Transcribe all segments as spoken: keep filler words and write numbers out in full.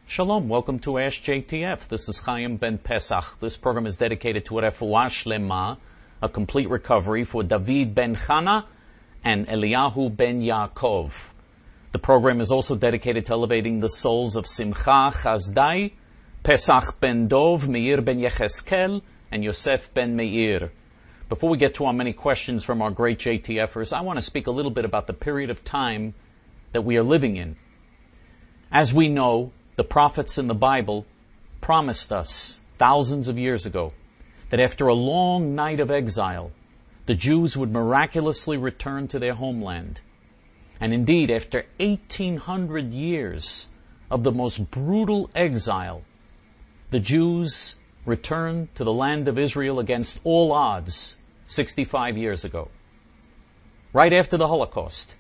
Shalom, welcome to Ask J T F. This is Chaim Ben Pesach. This program is dedicated to Refuah Shlema, a complete recovery for David ben Chana and Eliyahu ben Yaakov. The program is also dedicated to elevating the souls of Simcha Chazdai, Pesach ben Dov, Meir ben Yecheskel, and Yosef ben Meir. Before we get to our many questions from our great J T Fers, I want to speak a little bit about the period of time that we are living in. As we know, the prophets in the Bible promised us thousands of years ago that after a long night of exile, the Jews would miraculously return to their homeland. And indeed, after eighteen hundred years of the most brutal exile, the Jews returned to the land of Israel against all odds sixty-five years ago. Right after the Holocaust,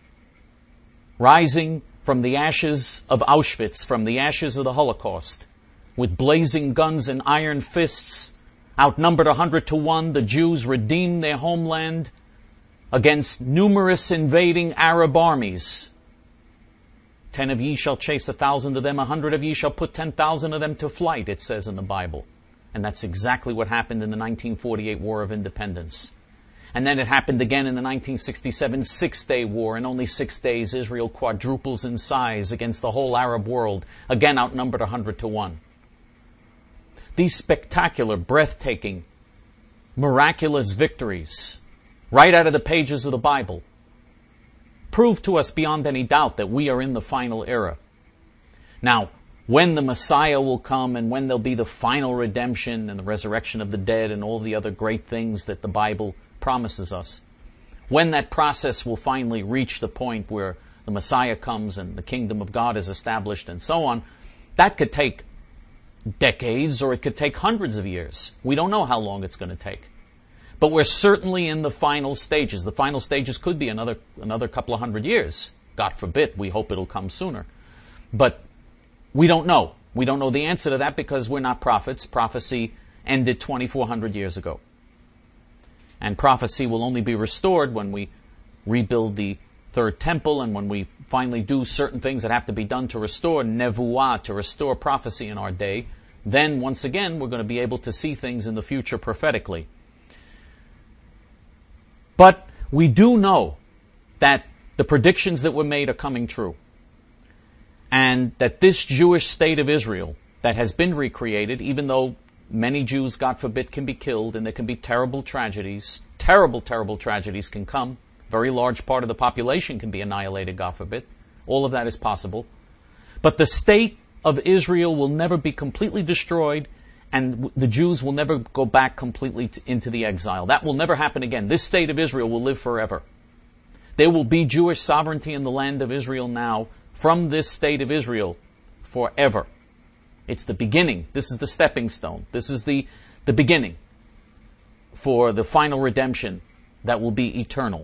rising from the ashes of Auschwitz, from the ashes of the Holocaust, with blazing guns and iron fists, outnumbered a hundred to one, the Jews redeemed their homeland against numerous invading Arab armies. Ten of ye shall chase a thousand of them, a hundred of ye shall put ten thousand of them to flight, it says in the Bible. And that's exactly what happened in the nineteen forty-eight War of Independence. And then it happened again in the nineteen sixty-seven Six-Day War. In only six days, Israel quadruples in size against the whole Arab world, again outnumbered a hundred to one. These spectacular, breathtaking, miraculous victories, right out of the pages of the Bible, prove to us beyond any doubt that we are in the final era. Now, when the Messiah will come and when there'll be the final redemption and the resurrection of the dead and all the other great things that the Bible promises us, when that process will finally reach the point where the Messiah comes and the kingdom of God is established and so on, that could take decades or it could take hundreds of years. We don't know how long it's going to take. But we're certainly in the final stages. The final stages could be another another couple of hundred years. God forbid, we hope it'll come sooner. But we don't know. We don't know the answer to that because we're not prophets. Prophecy ended twenty-four hundred years ago. And prophecy will only be restored when we rebuild the third temple and when we finally do certain things that have to be done to restore nevuah, to restore prophecy in our day. Then, once again, we're going to be able to see things in the future prophetically. But we do know that the predictions that were made are coming true. And that this Jewish state of Israel that has been recreated, even though many Jews, God forbid, can be killed and there can be terrible tragedies. Terrible, terrible tragedies can come. A very large part of the population can be annihilated, God forbid. All of that is possible. But the state of Israel will never be completely destroyed and the Jews will never go back completely to, into the exile. That will never happen again. This state of Israel will live forever. There will be Jewish sovereignty in the land of Israel now from this state of Israel forever. It's the beginning. This is the stepping stone. This is the, the beginning for the final redemption that will be eternal.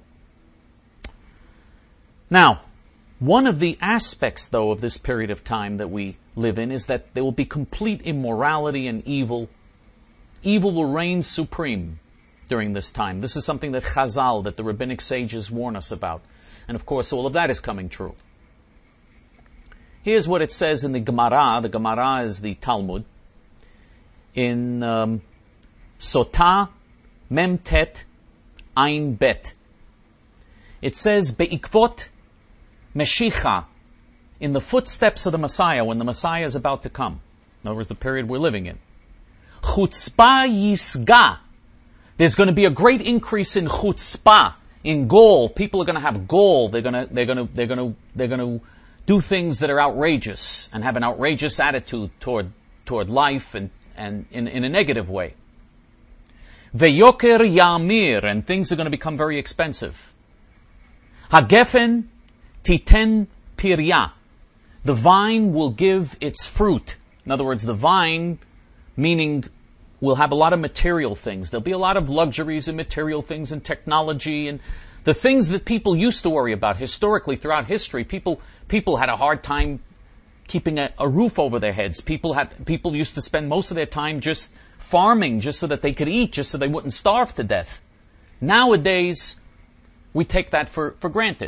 Now, one of the aspects, though, of this period of time that we live in is that there will be complete immorality and evil. Evil will reign supreme during this time. This is something that Chazal, that the rabbinic sages warn us about. And of course, all of that is coming true. Here's what it says in the Gemara. The Gemara is the Talmud. In um, Sotah Mem Tet Ein Bet. It says, Be'ikvot Meshicha, in the footsteps of the Messiah, when the Messiah is about to come. In other words, the period we're living in. Chutzpah Yisga. There's going to be a great increase in chutzpah, in gol. People are going to have gol. They're going to, they're going to, they're going to, they're going to do things that are outrageous and have an outrageous attitude toward toward life and, and in, in a negative way. Veyoker Yamir, and things are going to become very expensive. Hagefen Titen Pirya. The vine will give its fruit. In other words, the vine, meaning will have a lot of material things. There'll be a lot of luxuries and material things and technology and the things that people used to worry about historically throughout history. People people had a hard time keeping a, a roof over their heads. People had people used to spend most of their time just farming, just so that they could eat, just so they wouldn't starve to death. Nowadays, we take that for, for granted.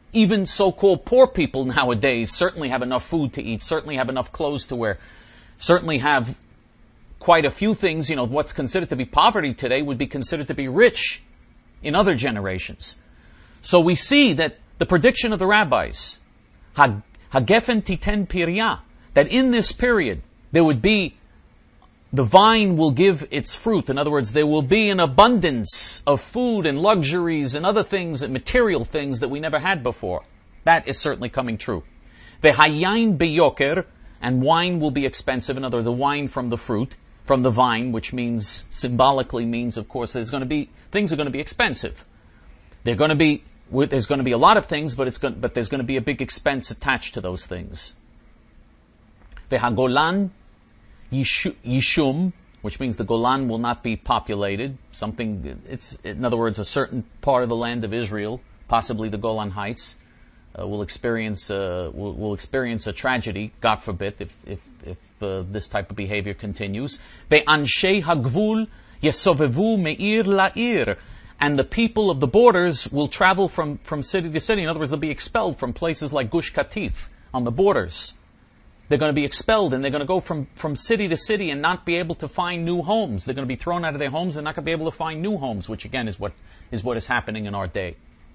even so-called poor people nowadays certainly have enough food to eat, certainly have enough clothes to wear, certainly have quite a few things. You know, what's considered to be poverty today would be considered to be rich in other generations. So we see that the prediction of the rabbis, Hagefen titen pirya, that in this period there would be, the vine will give its fruit. In other words, there will be an abundance of food and luxuries and other things and material things that we never had before. That is certainly coming true. Vehayain beyoker, and wine will be expensive. In other words, the wine from the fruit, from the vine, which means, symbolically means, of course, there's going to be, things are going to be expensive. They're going to be, there's going to be a lot of things, but it's going, but there's going to be a big expense attached to those things. Vehagolan Yishum, which means the Golan will not be populated. Something, it's, in other words, a certain part of the land of Israel, possibly the Golan Heights, uh, will experience, uh, will, will experience a tragedy, God forbid, if, if, if uh, this type of behavior continues. Ve'anshei hagvul yesovevu me'ir la'ir. And the people of the borders will travel from, from city to city. In other words, they'll be expelled from places like Gush Katif on the borders. They're going to be expelled, and they're going to go from, from city to city and not be able to find new homes. They're going to be thrown out of their homes and not going to be able to find new homes, which again is what is what is happening in our day.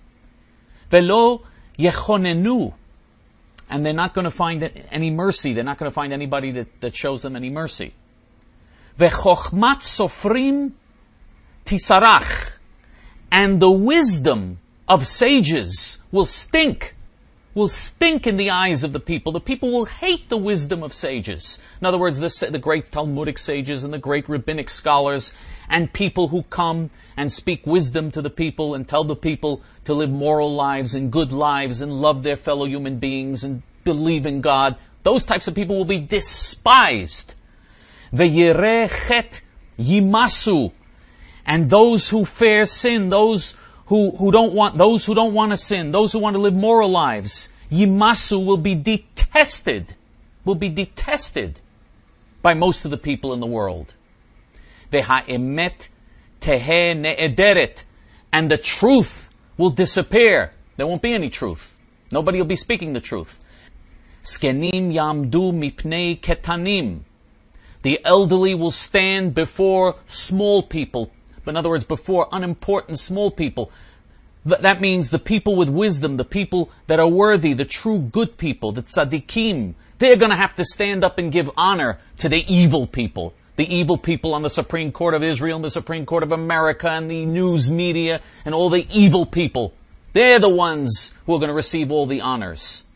Velo yechonenu, and they're not going to find any mercy. They're not going to find anybody that, that shows them any mercy. Vechochmat sofrim tisarach, and the wisdom of sages will stink. will stink in the eyes of the people. The people will hate the wisdom of sages. In other words, the, the great Talmudic sages and the great rabbinic scholars and people who come and speak wisdom to the people and tell the people to live moral lives and good lives and love their fellow human beings and believe in God. Those types of people will be despised. Ve'yireh chet yimasu, and those who fear sin, those Who, who don't want, those who don't want to sin, those who want to live moral lives, yimasu, will be detested, will be detested by most of the people in the world. Ve'ha'emet teheh ne'ederet, and the truth will disappear. There won't be any truth. Nobody will be speaking the truth. Skenim yamdu mipnei ketanim, the elderly will stand before small people. In other words, before unimportant small people. Th- that means the people with wisdom, the people that are worthy, the true good people, the tzaddikim. They're going to have to stand up and give honor to the evil people. The evil people on the Supreme Court of Israel and the Supreme Court of America and the news media and all the evil people. They're the ones who are going to receive all the honors.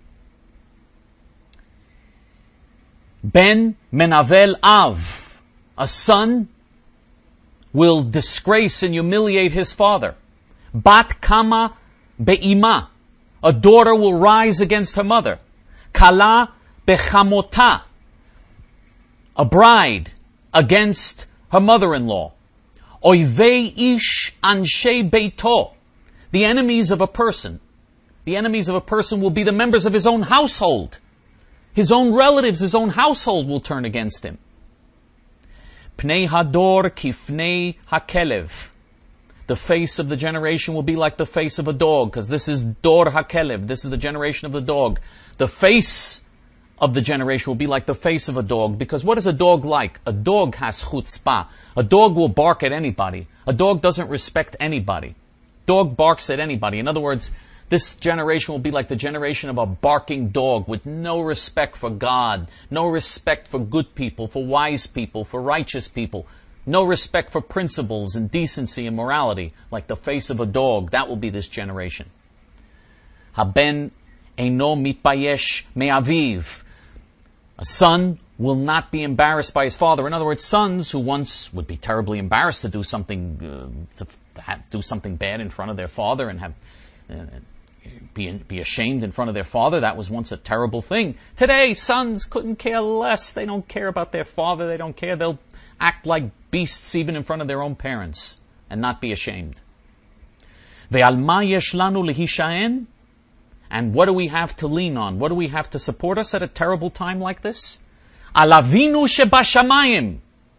Ben menavel av, a son will disgrace and humiliate his father. Bat kama be'ima, a daughter will rise against her mother. Kala bechamota, a bride against her mother-in-law. Oivei ish anshe beito, the enemies of a person. The enemies of a person will be the members of his own household. His own relatives, his own household will turn against him. Pnei hador kifnei hakelev. The face of the generation will be like the face of a dog, because this is dor hakelev. This is the generation of the dog. The face of the generation will be like the face of a dog, because what is a dog like? A dog has chutzpah. A dog will bark at anybody. A dog doesn't respect anybody. Dog barks at anybody. In other words, this generation will be like the generation of a barking dog with no respect for God, no respect for good people, for wise people, for righteous people, no respect for principles and decency and morality, like the face of a dog. That will be this generation. Haben eino mitbayesh me'aviv. A son will not be embarrassed by his father. In other words, sons who once would be terribly embarrassed to do something, uh, to have, do something bad in front of their father and have uh, Be, be ashamed in front of their father. That was once a terrible thing. Today, sons couldn't care less. They don't care about their father. They don't care. They'll act like beasts even in front of their own parents and not be ashamed. Ve'al ma yesh lanu lehishaen, and what do we have to lean on? What do we have to support us at a terrible time like this? Al avinu shebashamayim.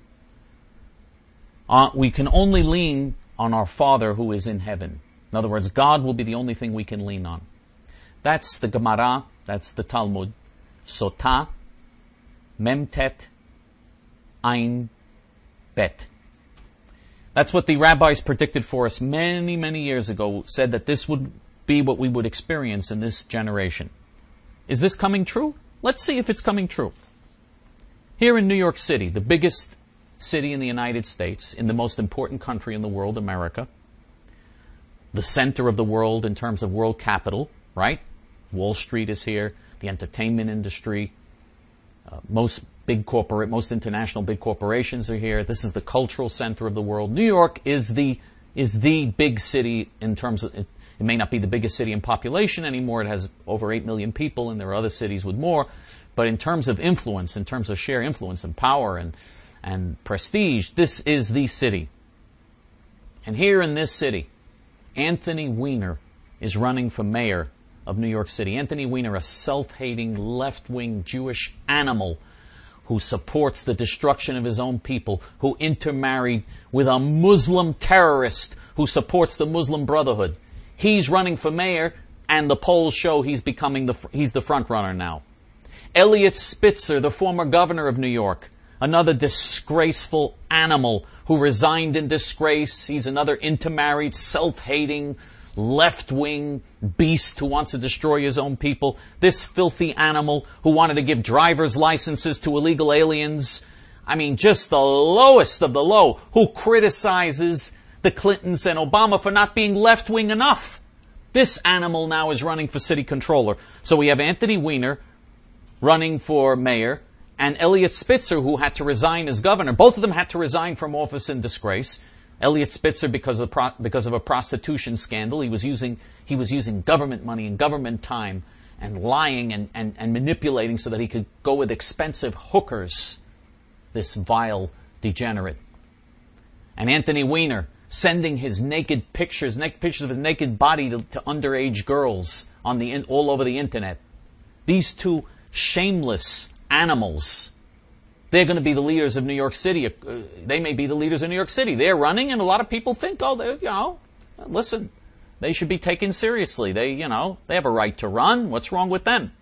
Uh, we can only lean on our Father who is in heaven. In other words, God will be the only thing we can lean on. That's the Gemara, that's the Talmud. Sotah, Memtet, Ein, Bet. That's what the rabbis predicted for us many, many years ago, said that this would be what we would experience in this generation. Is this coming true? Let's see if it's coming true. Here in New York City, the biggest city in the United States, in the most important country in the world, America, the center of the world in terms of world capital, right? Wall Street is here, the entertainment industry, uh, most big corporate, most international big corporations are here. This is the cultural center of the world. New York is the is the big city in terms of, it, it may not be the biggest city in population anymore. It has over eight million people, and there are other cities with more. But in terms of influence, in terms of sheer influence and power and and prestige, this is the city. And here in this city, Anthony Weiner is running for mayor of New York City. Anthony Weiner, a self-hating, left-wing Jewish animal who supports the destruction of his own people, who intermarried with a Muslim terrorist who supports the Muslim Brotherhood. He's running for mayor, and the polls show he's becoming the he's the front runner now. Eliot Spitzer, the former governor of New York, another disgraceful animal who resigned in disgrace. He's another intermarried, self-hating, left-wing beast who wants to destroy his own people. This filthy animal who wanted to give driver's licenses to illegal aliens. I mean, just the lowest of the low, who criticizes the Clintons and Obama for not being left-wing enough. This animal now is running for city controller. So we have Anthony Weiner running for mayor, and Eliot Spitzer, who had to resign as governor. Both of them had to resign from office in disgrace. Eliot Spitzer because of pro- because of a prostitution scandal. He was using he was using government money and government time and lying and, and, and manipulating so that he could go with expensive hookers. This vile degenerate. And Anthony Weiner sending his naked pictures, naked pictures of his naked body to, to underage girls on the in, all over the internet. These two shameless animals. They're going to be the leaders of New York City. Uh, they may be the leaders of New York City. They're running, and a lot of people think, oh, they, you know, listen, they should be taken seriously. They, you know, they have a right to run. What's wrong with them?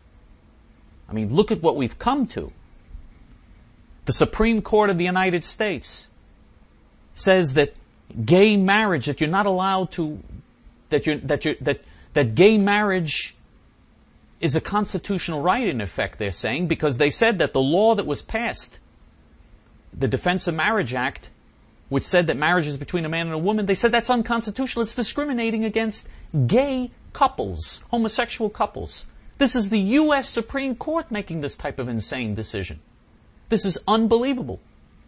I mean, look at what we've come to. The Supreme Court of the United States says that gay marriage, that you're not allowed to, that you're, that you're, that, that gay marriage is a constitutional right, in effect, they're saying, because they said that the law that was passed, the Defense of Marriage Act, which said that marriage is between a man and a woman, they said that's unconstitutional. It's discriminating against gay couples, homosexual couples. This is the U S Supreme Court making this type of insane decision. This is unbelievable.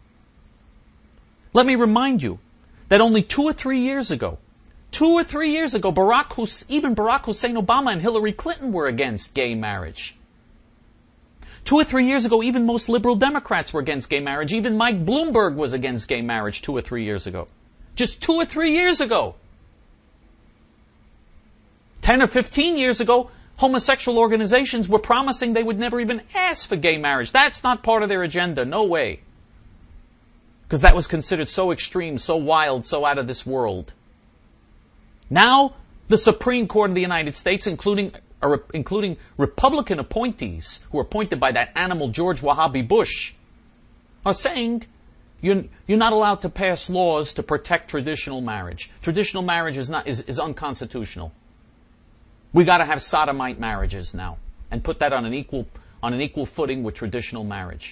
Let me remind you that only two or three years ago, Two or three years ago, Barack Hus- even Barack Hussein Obama and Hillary Clinton were against gay marriage. Two or three years ago, even most liberal Democrats were against gay marriage. Even Mike Bloomberg was against gay marriage two or three years ago. Just two or three years ago. Ten or fifteen years ago, homosexual organizations were promising they would never even ask for gay marriage. That's not part of their agenda. No way. Because that was considered so extreme, so wild, so out of this world. Now, the Supreme Court of the United States, including uh, including Republican appointees who are appointed by that animal George Wahhabi Bush, are saying you're, you're not allowed to pass laws to protect traditional marriage. Traditional marriage is not is, is unconstitutional. We got to have sodomite marriages now and put that on an equal on an equal footing with traditional marriage.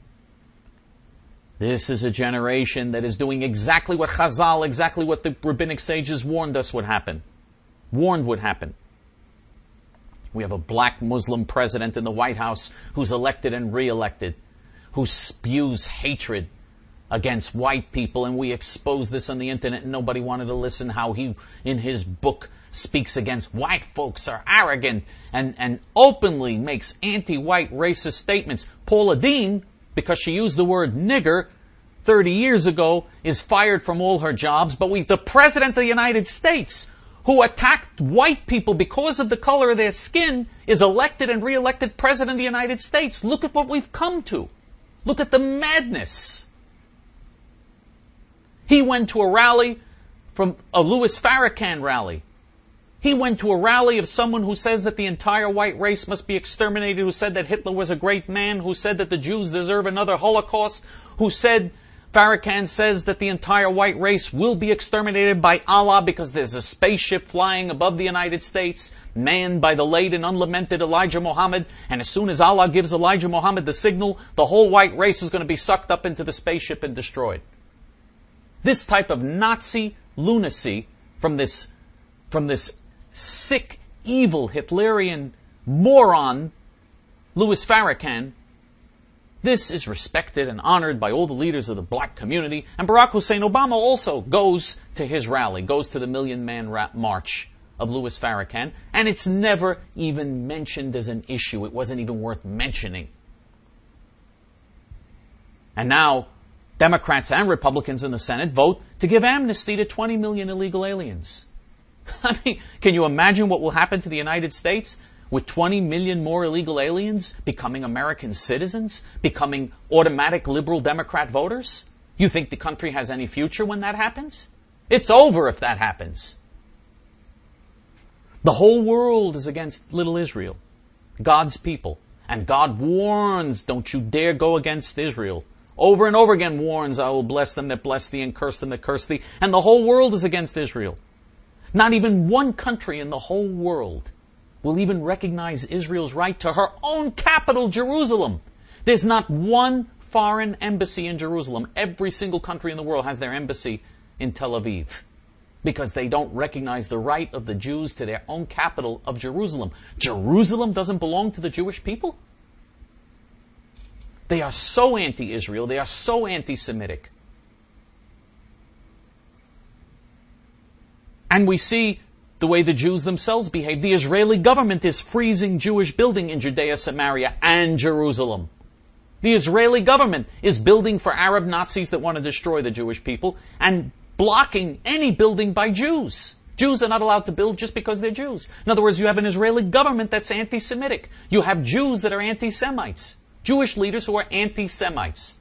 This is a generation that is doing exactly what Chazal, exactly what the rabbinic sages warned us would happen. Warned would happen. We have a black Muslim president in the White House who's elected and re-elected, who spews hatred against white people, and we expose this on the internet and nobody wanted to listen how he, in his book, speaks against white folks are arrogant and, and openly makes anti-white racist statements. Paula Deen, because she used the word nigger thirty years ago, is fired from all her jobs. But we, the President of the United States, who attacked white people because of the color of their skin, is elected and re-elected President of the United States. Look at what we've come to. Look at the madness. He went to a rally, from a Louis Farrakhan rally. He went to a rally of someone who says that the entire white race must be exterminated, who said that Hitler was a great man, who said that the Jews deserve another Holocaust, who said, Farrakhan says that the entire white race will be exterminated by Allah because there's a spaceship flying above the United States, manned by the late and unlamented Elijah Muhammad, and as soon as Allah gives Elijah Muhammad the signal, the whole white race is going to be sucked up into the spaceship and destroyed. This type of Nazi lunacy from this, from this sick, evil, Hitlerian moron, Louis Farrakhan, this is respected and honored by all the leaders of the black community. And Barack Hussein Obama also goes to his rally, goes to the Million Man March of Louis Farrakhan, and it's never even mentioned as an issue. It wasn't even worth mentioning. And now, Democrats and Republicans in the Senate vote to give amnesty to twenty million illegal aliens. I mean, can you imagine what will happen to the United States with twenty million more illegal aliens becoming American citizens, becoming automatic liberal Democrat voters? You think the country has any future when that happens? It's over if that happens. The whole world is against little Israel, God's people. And God warns, don't you dare go against Israel. Over and over again warns, I will bless them that bless thee and curse them that curse thee. And the whole world is against Israel. Not even one country in the whole world will even recognize Israel's right to her own capital, Jerusalem. There's not one foreign embassy in Jerusalem. Every single country in the world has their embassy in Tel Aviv, because they don't recognize the right of the Jews to their own capital of Jerusalem. Jerusalem doesn't belong to the Jewish people? They are so anti-Israel, they are so anti-Semitic. And we see the way the Jews themselves behave. The Israeli government is freezing Jewish building in Judea, Samaria, and Jerusalem. The Israeli government is building for Arab Nazis that want to destroy the Jewish people and blocking any building by Jews. Jews are not allowed to build just because they're Jews. In other words, you have an Israeli government that's anti-Semitic. You have Jews that are anti-Semites. Jewish leaders who are anti-Semites.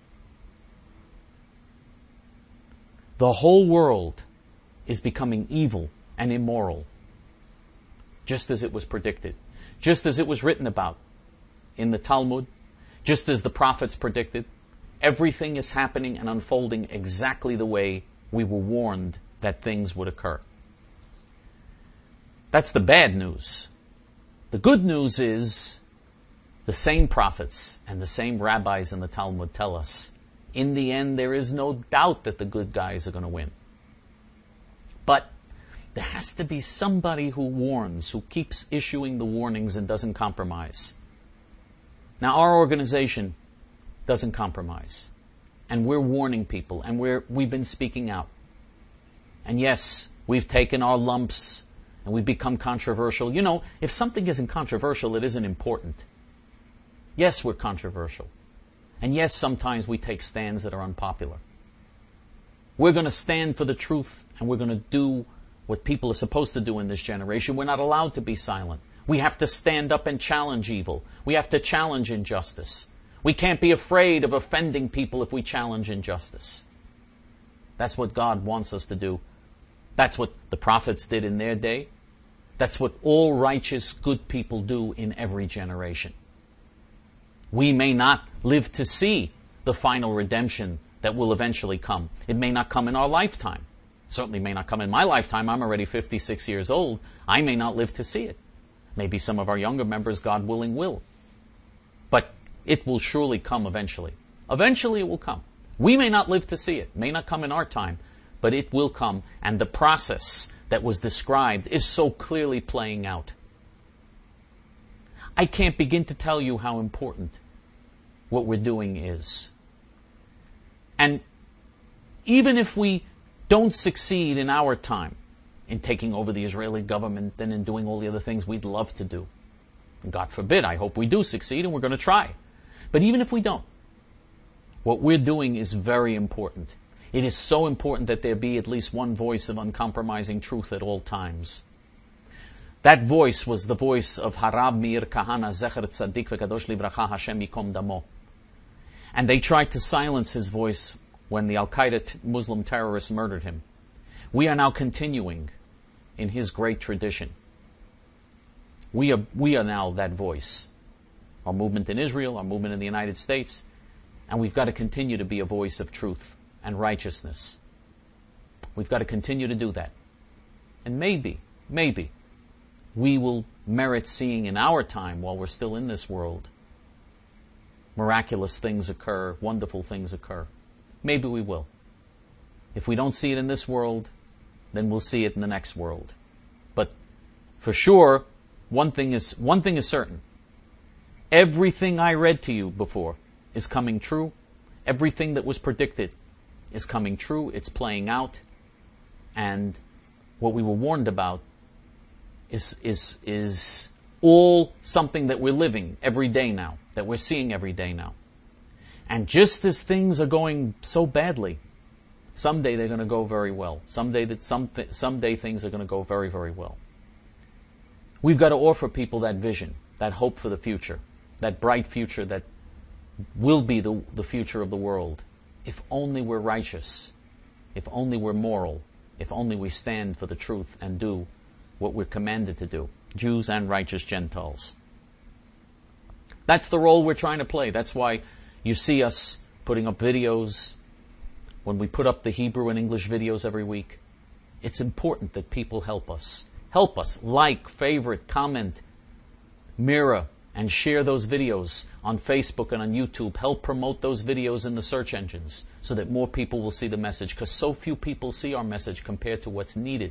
The whole world is becoming evil and immoral, just as it was predicted, just as it was written about in the Talmud, just as the prophets predicted. Everything is happening and unfolding exactly the way we were warned that things would occur. That's the bad news. The good news is the same prophets and the same rabbis in the Talmud tell us, in the end, there is no doubt that the good guys are going to win. But there has to be somebody who warns, who keeps issuing the warnings and doesn't compromise. Now, our organization doesn't compromise. And we're warning people, and we're, we've been speaking out. And yes, we've taken our lumps, and we've become controversial. You know, if something isn't controversial, it isn't important. Yes, we're controversial. And yes, sometimes we take stands that are unpopular. We're going to stand for the truth, and we're going to do what people are supposed to do in this generation. We're not allowed to be silent. We have to stand up and challenge evil. We have to challenge injustice. We can't be afraid of offending people if we challenge injustice. That's what God wants us to do. That's what the prophets did in their day. That's what all righteous, good people do in every generation. We may not live to see the final redemption that will eventually come. It may not come in our lifetime. Certainly may not come in my lifetime. I'm already fifty-six years old. I may not live to see it. Maybe some of our younger members, God willing, will. But it will surely come eventually. Eventually it will come. We may not live to see it. It may not come in our time. But it will come. And the process that was described is so clearly playing out. I can't begin to tell you how important what we're doing is. And even if we don't succeed in our time in taking over the Israeli government and in doing all the other things we'd love to do, God forbid, I hope we do succeed, and we're going to try. But even if we don't, what we're doing is very important. It is so important that there be at least one voice of uncompromising truth at all times. That voice was the voice of Harav Meir Kahana, Zecher Tzadik V'Kadosh Livracha, Hashem Yikom Damo. And they tried to silence his voice when the Al-Qaeda t- Muslim terrorists murdered him. We are now continuing in his great tradition. We are, we are now that voice. Our movement in Israel, our movement in the United States, and we've got to continue to be a voice of truth and righteousness. We've got to continue to do that. And maybe, maybe, we will merit seeing in our time, while we're still in this world, miraculous things occur, wonderful things occur. Maybe we will. If we don't see it in this world, then we'll see it in the next world. But for sure, one thing is, one thing is certain. Everything I read to you before is coming true. Everything that was predicted is coming true. It's playing out. And what we were warned about is, is, is all something that we're living every day now, that we're seeing every day now. And just as things are going so badly, someday they're going to go very well. Someday that some th- someday things are going to go very, very well. We've got to offer people that vision, that hope for the future, that bright future that will be the, the future of the world. If only we're righteous, if only we're moral, if only we stand for the truth and do what we're commanded to do, Jews and righteous Gentiles. That's the role we're trying to play. That's why you see us putting up videos. When we put up the Hebrew and English videos every week, it's important that people help us. Help us. Like, favorite, comment, mirror, and share those videos on Facebook and on YouTube. Help promote those videos in the search engines so that more people will see the message, because so few people see our message compared to what's needed.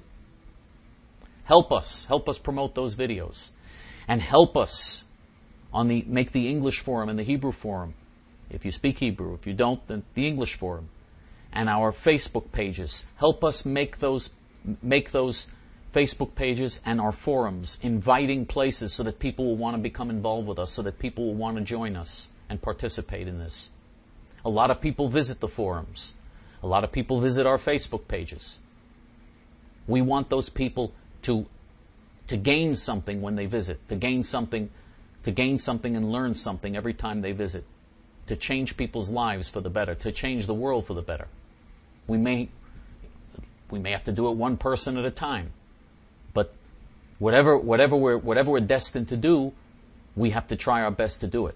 Help us. Help us promote those videos. And help us on the make the English forum and the Hebrew forum. If you speak Hebrew, if you don't, then the English forum. And our Facebook pages. Help us make those make those Facebook pages and our forums inviting places so that people will want to become involved with us, so that people will want to join us and participate in this. A lot of people visit the forums. A lot of people visit our Facebook pages. We want those people to to gain something when they visit, to gain something, to gain something and learn something every time they visit, to change people's lives for the better, to change the world for the better. We may we may have to do it one person at a time. But whatever whatever we're whatever we're destined to do, we have to try our best to do it.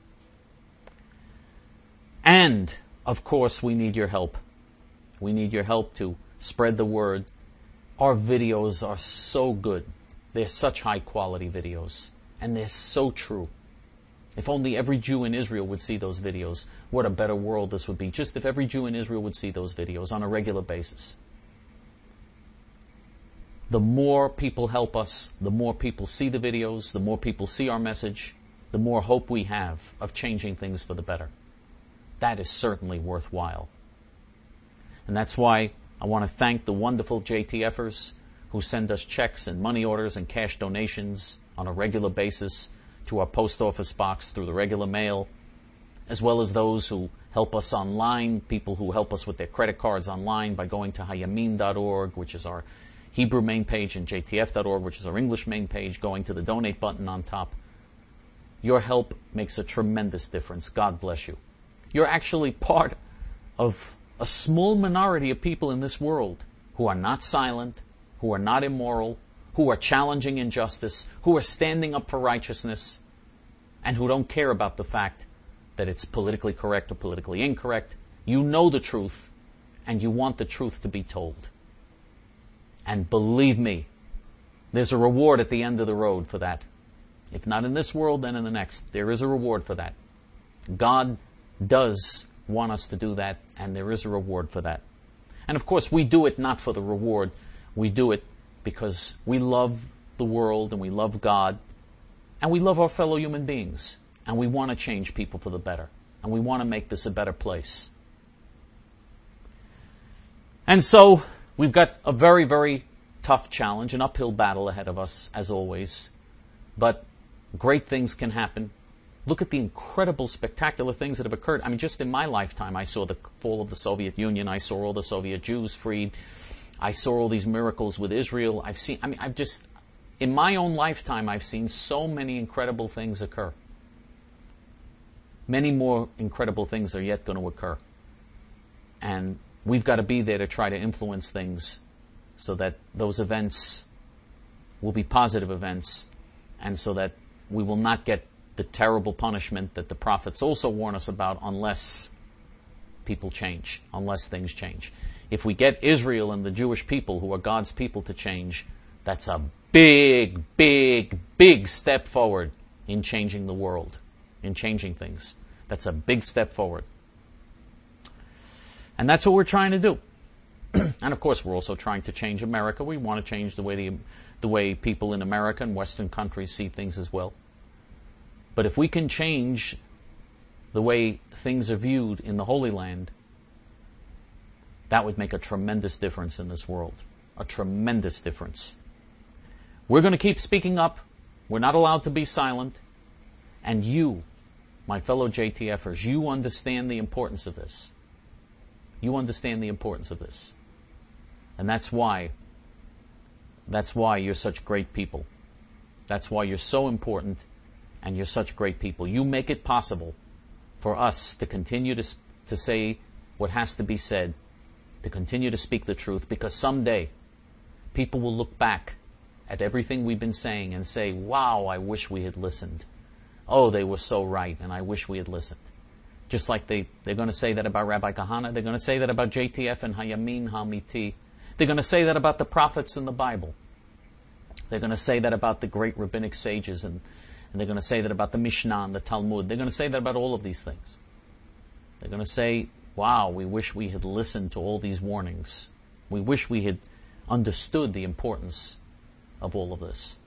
And of course, we need your help. We need your help to spread the word. Our videos are so good. They're such high quality videos, and they're so true. If only every Jew in Israel would see those videos, what a better world this would be. Just if every Jew in Israel would see those videos on a regular basis. The more people help us, the more people see the videos, the more people see our message, the more hope we have of changing things for the better. That is certainly worthwhile. And that's why I want to thank the wonderful J T Fers who send us checks and money orders and cash donations on a regular basis to our post office box through the regular mail, as well as those who help us online, people who help us with their credit cards online by going to hayamin dot org, which is our Hebrew main page, and J T F dot org, which is our English main page, going to the donate button on top. Your help makes a tremendous difference. God bless you. You're actually part of a small minority of people in this world who are not silent, who are not immoral, who are challenging injustice, who are standing up for righteousness, and who don't care about the fact that it's politically correct or politically incorrect. You know the truth, and you want the truth to be told. And believe me, there's a reward at the end of the road for that. If not in this world, then in the next. There is a reward for that. God does want us to do that, and there is a reward for that. And of course, we do it not for the reward. We do it because we love the world, and we love God, and we love our fellow human beings, and we want to change people for the better, and we want to make this a better place. And so, we've got a very, very tough challenge, an uphill battle ahead of us, as always. But great things can happen. Look at the incredible, spectacular things that have occurred. I mean, just in my lifetime, I saw the fall of the Soviet Union. I saw all the Soviet Jews freed. I saw all these miracles with Israel. I've seen, I mean, I've just, in my own lifetime, I've seen so many incredible things occur. Many more incredible things are yet going to occur. And we've got to be there to try to influence things so that those events will be positive events and so that we will not get the terrible punishment that the prophets also warn us about unless people change, unless things change. If we get Israel and the Jewish people, who are God's people, to change, that's a big, big, big step forward in changing the world, in changing things. That's a big step forward. And that's what we're trying to do. And of course, we're also trying to change America. We want to change the way the, the way people in America and Western countries see things as well. But if we can change the way things are viewed in the Holy Land, that would make a tremendous difference in this world. A tremendous difference. We're going to keep speaking up. We're not allowed to be silent. And you, my fellow J T Fers, you understand the importance of this. You understand the importance of this. And that's why, that's why you're such great people. That's why you're so important and you're such great people. You make it possible for us to continue to, to say what has to be said, to continue to speak the truth, because someday people will look back at everything we've been saying and say, wow, I wish we had listened. Oh, they were so right, and I wish we had listened. Just like they, they're going to say that about Rabbi Kahana, they're going to say that about J T F and Hayamin Hamiti. They're going to say that about the prophets in the Bible. They're going to say that about the great rabbinic sages, and, and they're going to say that about the Mishnah and the Talmud. They're going to say that about all of these things. They're going to say, wow, we wish we had listened to all these warnings. We wish we had understood the importance of all of this.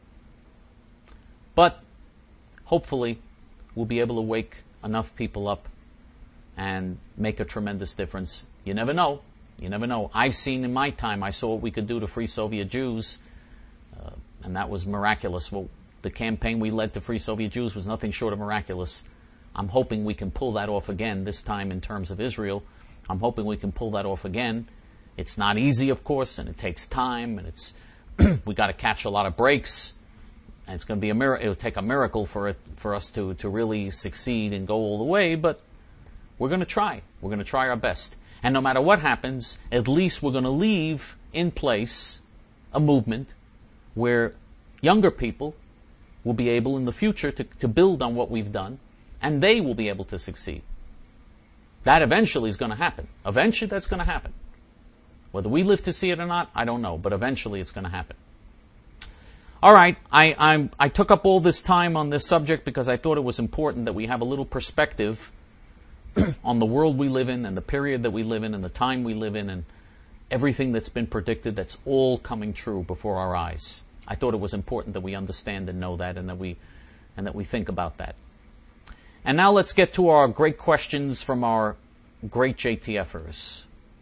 But hopefully we'll be able to wake enough people up and make a tremendous difference. You never know. You never know. I've seen in my time, I saw what we could do to free Soviet Jews, uh, and that was miraculous. Well, the campaign we led to free Soviet Jews was nothing short of miraculous. I'm hoping we can pull that off again, this time in terms of Israel. I'm hoping we can pull that off again. It's not easy, of course, and it takes time, and it's we got to catch a lot of breaks, and it's going to be a miracle. It'll take a miracle for it for us to to really succeed and go all the way. But we're going to try. We're going to try our best, and no matter what happens, at least we're going to leave in place a movement where younger people will be able in the future to, to build on what we've done, and they will be able to succeed. That eventually is going to happen. Eventually that's going to happen. Whether we live to see it or not, I don't know, but eventually it's going to happen. All right, I, I'm, I took up all this time on this subject because I thought it was important that we have a little perspective on the world we live in and the period that we live in and the time we live in and everything that's been predicted that's all coming true before our eyes. I thought it was important that we understand and know that and that we and that we think about that. And now let's get to our great questions from our great J T Fers.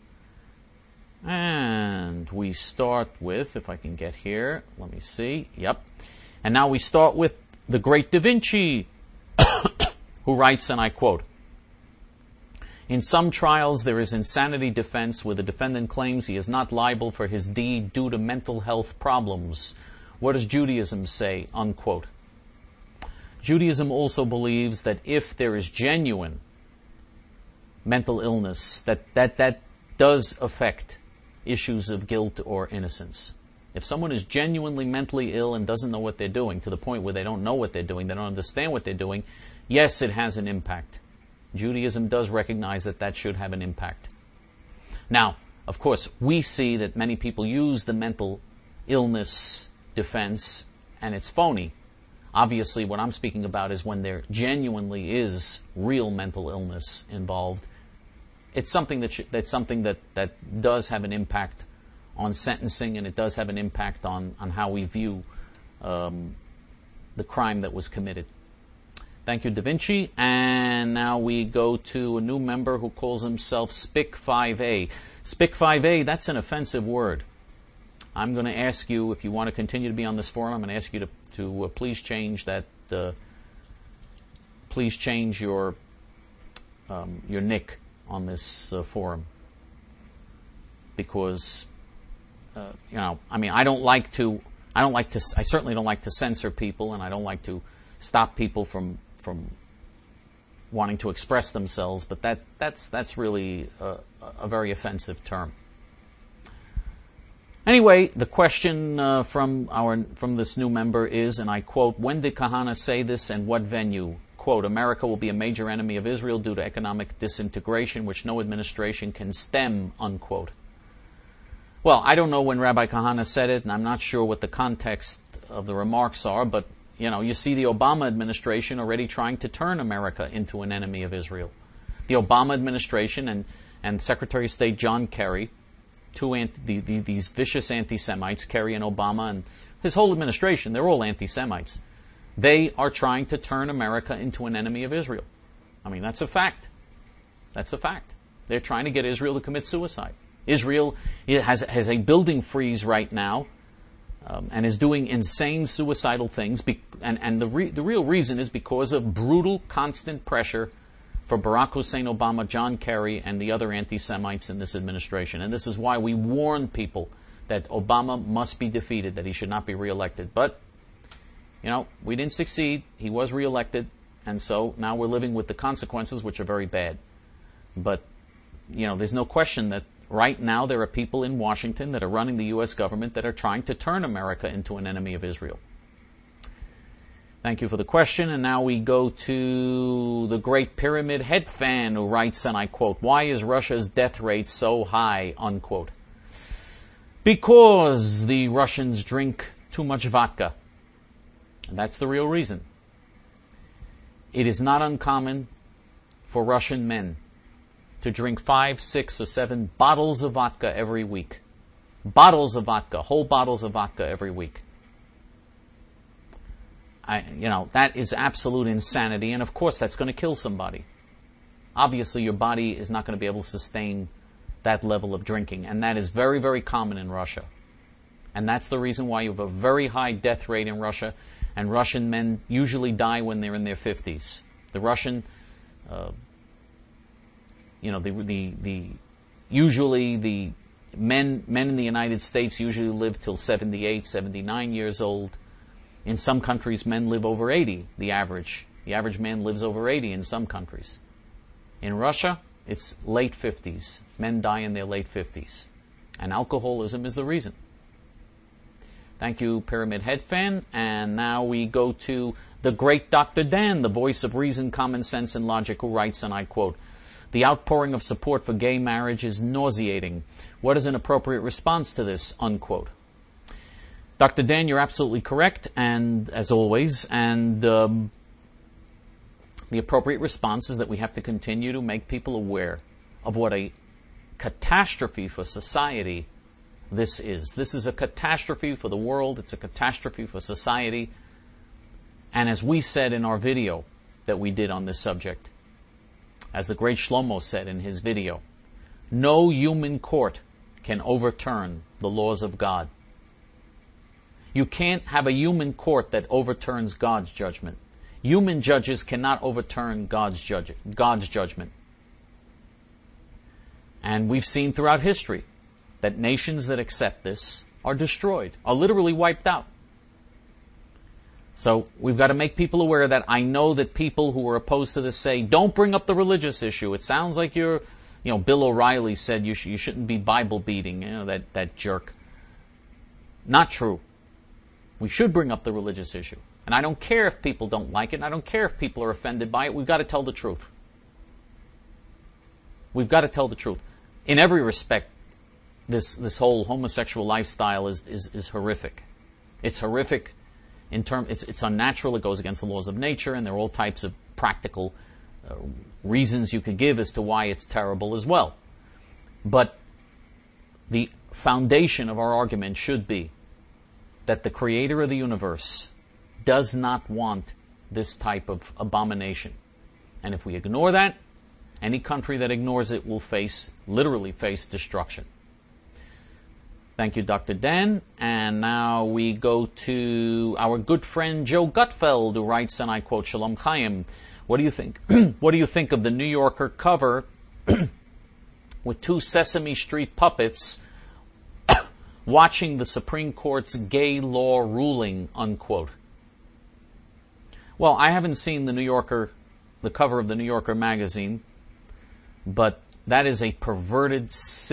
And we start with, if I can get here, let me see, yep. And now we start with the great Da Vinci, who writes, and I quote, "In some trials there is insanity defense where the defendant claims he is not liable for his deed due to mental health problems. What does Judaism say?" Unquote. Judaism also believes that if there is genuine mental illness, that that, that does affect issues of guilt or innocence. If someone is genuinely mentally ill and doesn't know what they're doing, to the point where they don't know what they're doing, they don't understand what they're doing, yes, it has an impact. Judaism does recognize that that should have an impact. Now, of course, we see that many people use the mental illness defense, and it's phony. Obviously, what I'm speaking about is when there genuinely is real mental illness involved. It's something that sh- that's something that, that does have an impact on sentencing, and it does have an impact on, on how we view um, the crime that was committed. Thank you, Da Vinci. And now we go to a new member who calls himself Spic five A. Spic five A, that's an offensive word. I'm going to ask you, if you want to continue to be on this forum, I'm going to ask you to, to uh, please change that, uh, please change your um, your nick on this uh, forum. Because, uh, you know, I mean, I don't like to, I don't like to, I certainly don't like to censor people, and I don't like to stop people from, from wanting to express themselves, but that, that's, that's really a, a very offensive term. Anyway, the question uh, from our from this new member is, and I quote, when did Kahana say this and what venue? Quote, America will be a major enemy of Israel due to economic disintegration, which no administration can stem, unquote. Well, I don't know when Rabbi Kahana said it, and I'm not sure what the context of the remarks are, but, you know, you see the Obama administration already trying to turn America into an enemy of Israel. The Obama administration and, and Secretary of State John Kerry, two anti, the, the, these vicious anti-Semites, Kerry and Obama, and his whole administration, they're all anti-Semites. They are trying to turn America into an enemy of Israel. I mean, that's a fact. That's a fact. They're trying to get Israel to commit suicide. Israel has, has a building freeze right now um, and is doing insane suicidal things. Be, and and the, re, the real reason is because of brutal, constant pressure for Barack Hussein Obama, John Kerry, and the other anti-Semites in this administration. And this is why we warn people that Obama must be defeated, that he should not be reelected. But, you know, we didn't succeed. He was reelected. And so now we're living with the consequences, which are very bad. But, you know, there's no question that right now there are people in Washington that are running the U S government that are trying to turn America into an enemy of Israel. Thank you for the question. And now we go to the Great Pyramid Head fan who writes, and I quote, why is Russia's death rate so high, unquote? Because the Russians drink too much vodka. And that's the real reason. It is not uncommon for Russian men to drink five, six, or seven bottles of vodka every week. Bottles of vodka, whole bottles of vodka every week. I, you know, that is absolute insanity, and of course that's going to kill somebody. Obviously your body is not going to be able to sustain that level of drinking, and that is very, very common in Russia. And that's the reason why you have a very high death rate in Russia, and Russian men usually die when they're in their fifties. The Russian, uh, you know, the, the, the, usually the men, men in the United States usually live till seventy-eight, seventy-nine years old. In some countries, men live over eighty, the average. The average man lives over eighty in some countries. In Russia, it's late fifties. Men die in their late fifties. And alcoholism is the reason. Thank you, Pyramid Head fan. And now we go to the great Doctor Dan, the voice of reason, common sense, and logic, who writes, and I quote, the outpouring of support for gay marriage is nauseating. What is an appropriate response to this, unquote? Doctor Dan, you're absolutely correct, and as always, and um, the appropriate response is that we have to continue to make people aware of what a catastrophe for society this is. This is a catastrophe for the world. It's a catastrophe for society. And as we said in our video that we did on this subject, as the great Shlomo said in his video, no human court can overturn the laws of God. You can't have a human court that overturns God's judgment. Human judges cannot overturn God's, judge, God's judgment. And we've seen throughout history that nations that accept this are destroyed, are literally wiped out. So we've got to make people aware that I know that people who are opposed to this say, don't bring up the religious issue. It sounds like you're, you know, Bill O'Reilly said you, sh- you shouldn't be Bible beating, you know, that, that jerk. Not true. We should bring up the religious issue. And I don't care if people don't like it, and I don't care if people are offended by it. We've got to tell the truth. We've got to tell the truth. In every respect, this this whole homosexual lifestyle is is, is horrific. It's horrific in term. It's it's unnatural. It goes against the laws of nature, and there are all types of practical uh, reasons you could give as to why it's terrible as well. But the foundation of our argument should be that the creator of the universe does not want this type of abomination. And if we ignore that, any country that ignores it will face, literally face destruction. Thank you, Doctor Dan. And now we go to our good friend Joe Gutfeld, who writes, and I quote, Shalom Chaim, what do you think? What do you think of the New Yorker cover with two Sesame Street puppets watching the Supreme Court's gay law ruling, unquote? Well, I haven't seen the New Yorker, the cover of the New Yorker magazine, but that is a perverted, sick,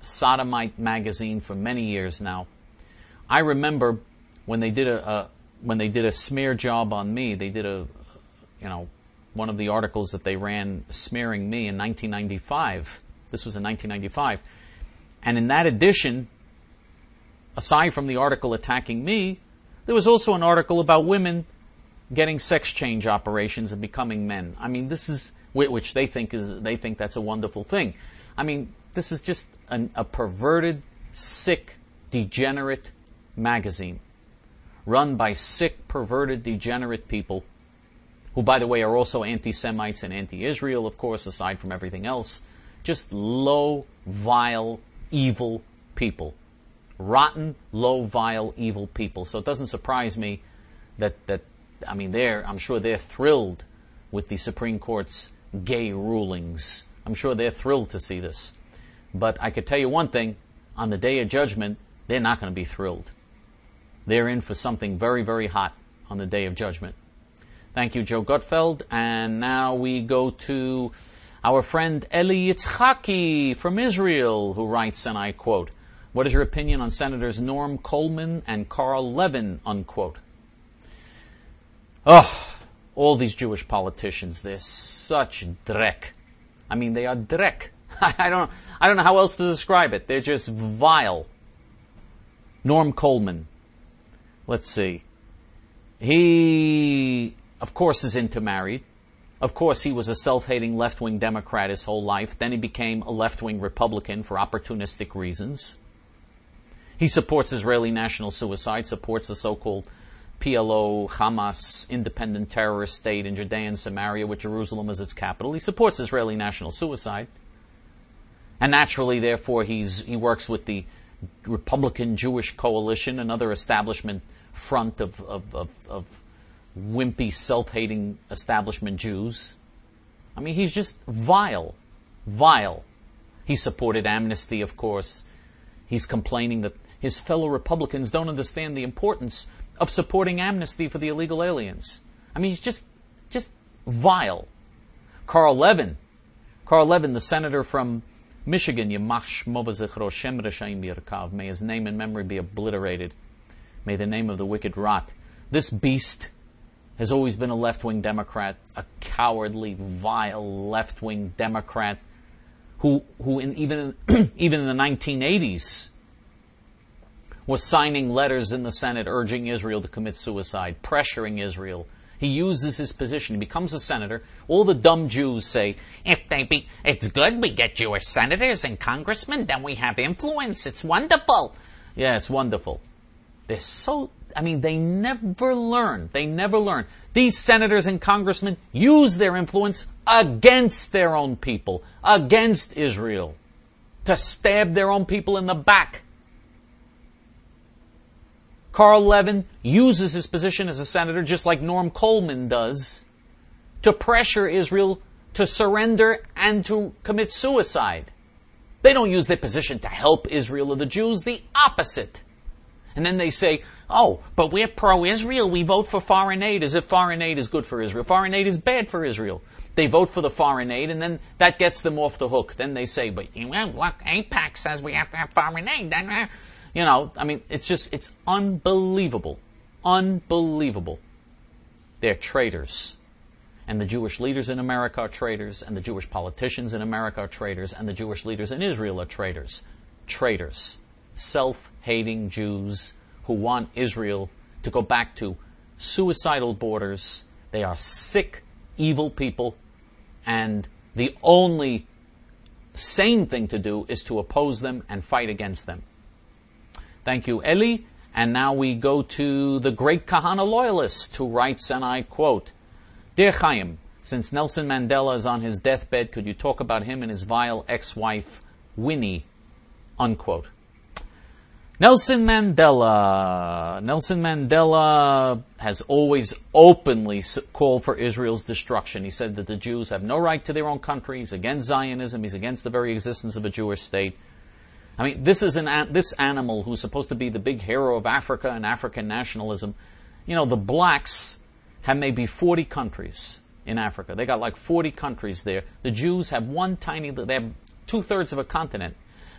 sodomite magazine for many years now. I remember when they did a, a when they did a smear job on me, they did a, you know, one of the articles that they ran smearing me in nineteen ninety-five. This was in nineteen ninety-five. And in that edition, aside from the article attacking me, there was also an article about women getting sex change operations and becoming men. I mean, this is, which they think is, they think that's a wonderful thing. I mean, this is just an, a perverted, sick, degenerate magazine run by sick, perverted, degenerate people who, by the way, are also anti-Semites and anti-Israel, of course, aside from everything else. Just low, vile, evil people. Rotten, low, vile, evil people. So it doesn't surprise me that, that I mean, they're, I'm sure they're thrilled with the Supreme Court's gay rulings. I'm sure they're thrilled to see this. But I could tell you one thing, on the day of judgment, they're not going to be thrilled. They're in for something very, very hot on the day of judgment. Thank you, Joe Gutfeld. And now we go to our friend Eli Yitzhaki from Israel, who writes, and I quote, "What is your opinion on Senators Norm Coleman and Carl Levin?" Unquote. Oh, all these Jewish politicians, they're such dreck. I mean, they are dreck. I don't, I don't know how else to describe it. They're just vile. Norm Coleman. Let's see. He, of course, is intermarried. Of course, he was a self-hating left-wing Democrat his whole life. Then he became a left-wing Republican for opportunistic reasons. He supports Israeli national suicide, supports the so-called P L O, Hamas, independent terrorist state in Judea and Samaria with Jerusalem as its capital. He supports Israeli national suicide. And naturally, therefore, he's he works with the Republican Jewish Coalition, another establishment front of, of, of, of wimpy, self-hating establishment Jews. I mean, he's just vile. Vile. He supported amnesty, of course. He's complaining that his fellow Republicans don't understand the importance of supporting amnesty for the illegal aliens. I mean, he's just, just vile. Carl Levin. Carl Levin, the senator from Michigan, Yamach Shmo v'zichro Shem Reshaim Yirkav. May his name and memory be obliterated. May the name of the wicked rot. This beast has always been a left-wing Democrat, a cowardly, vile left-wing Democrat who, who in, even, in, even in the nineteen eighties was signing letters in the Senate urging Israel to commit suicide, pressuring Israel. He uses his position. He becomes a senator. All the dumb Jews say, if they be, it's good we get Jewish senators and congressmen, then we have influence. It's wonderful. Yeah, it's wonderful. They're so, I mean, they never learn. They never learn. These senators and congressmen use their influence against their own people, against Israel, to stab their own people in the back. Carl Levin uses his position as a senator, just like Norm Coleman does, to pressure Israel to surrender and to commit suicide. They don't use their position to help Israel or the Jews, the opposite. And then they say, oh, but we're pro-Israel, we vote for foreign aid, as if foreign aid is good for Israel. Foreign aid is bad for Israel. They vote for the foreign aid, and then that gets them off the hook. Then they say, but well, look, AIPAC says we have to have foreign aid. You know, I mean, it's just, it's unbelievable. Unbelievable. They're traitors. And the Jewish leaders in America are traitors, and the Jewish politicians in America are traitors, and the Jewish leaders in Israel are traitors. Traitors. Self-hating Jews who want Israel to go back to suicidal borders. They are sick, evil people, and the only sane thing to do is to oppose them and fight against them. Thank you, Eli. And now we go to the great Kahana loyalist who writes, and I quote, Dear Chaim, since Nelson Mandela is on his deathbed, could you talk about him and his vile ex-wife, Winnie? Unquote. Nelson Mandela. Nelson Mandela has always openly called for Israel's destruction. He said that the Jews have no right to their own country. He's against Zionism. He's against the very existence of a Jewish state. I mean, this is an this animal who's supposed to be the big hero of Africa and African nationalism. You know, the blacks have maybe forty countries in Africa. They got like forty countries there. The Jews have one tiny, they have two-thirds of a continent.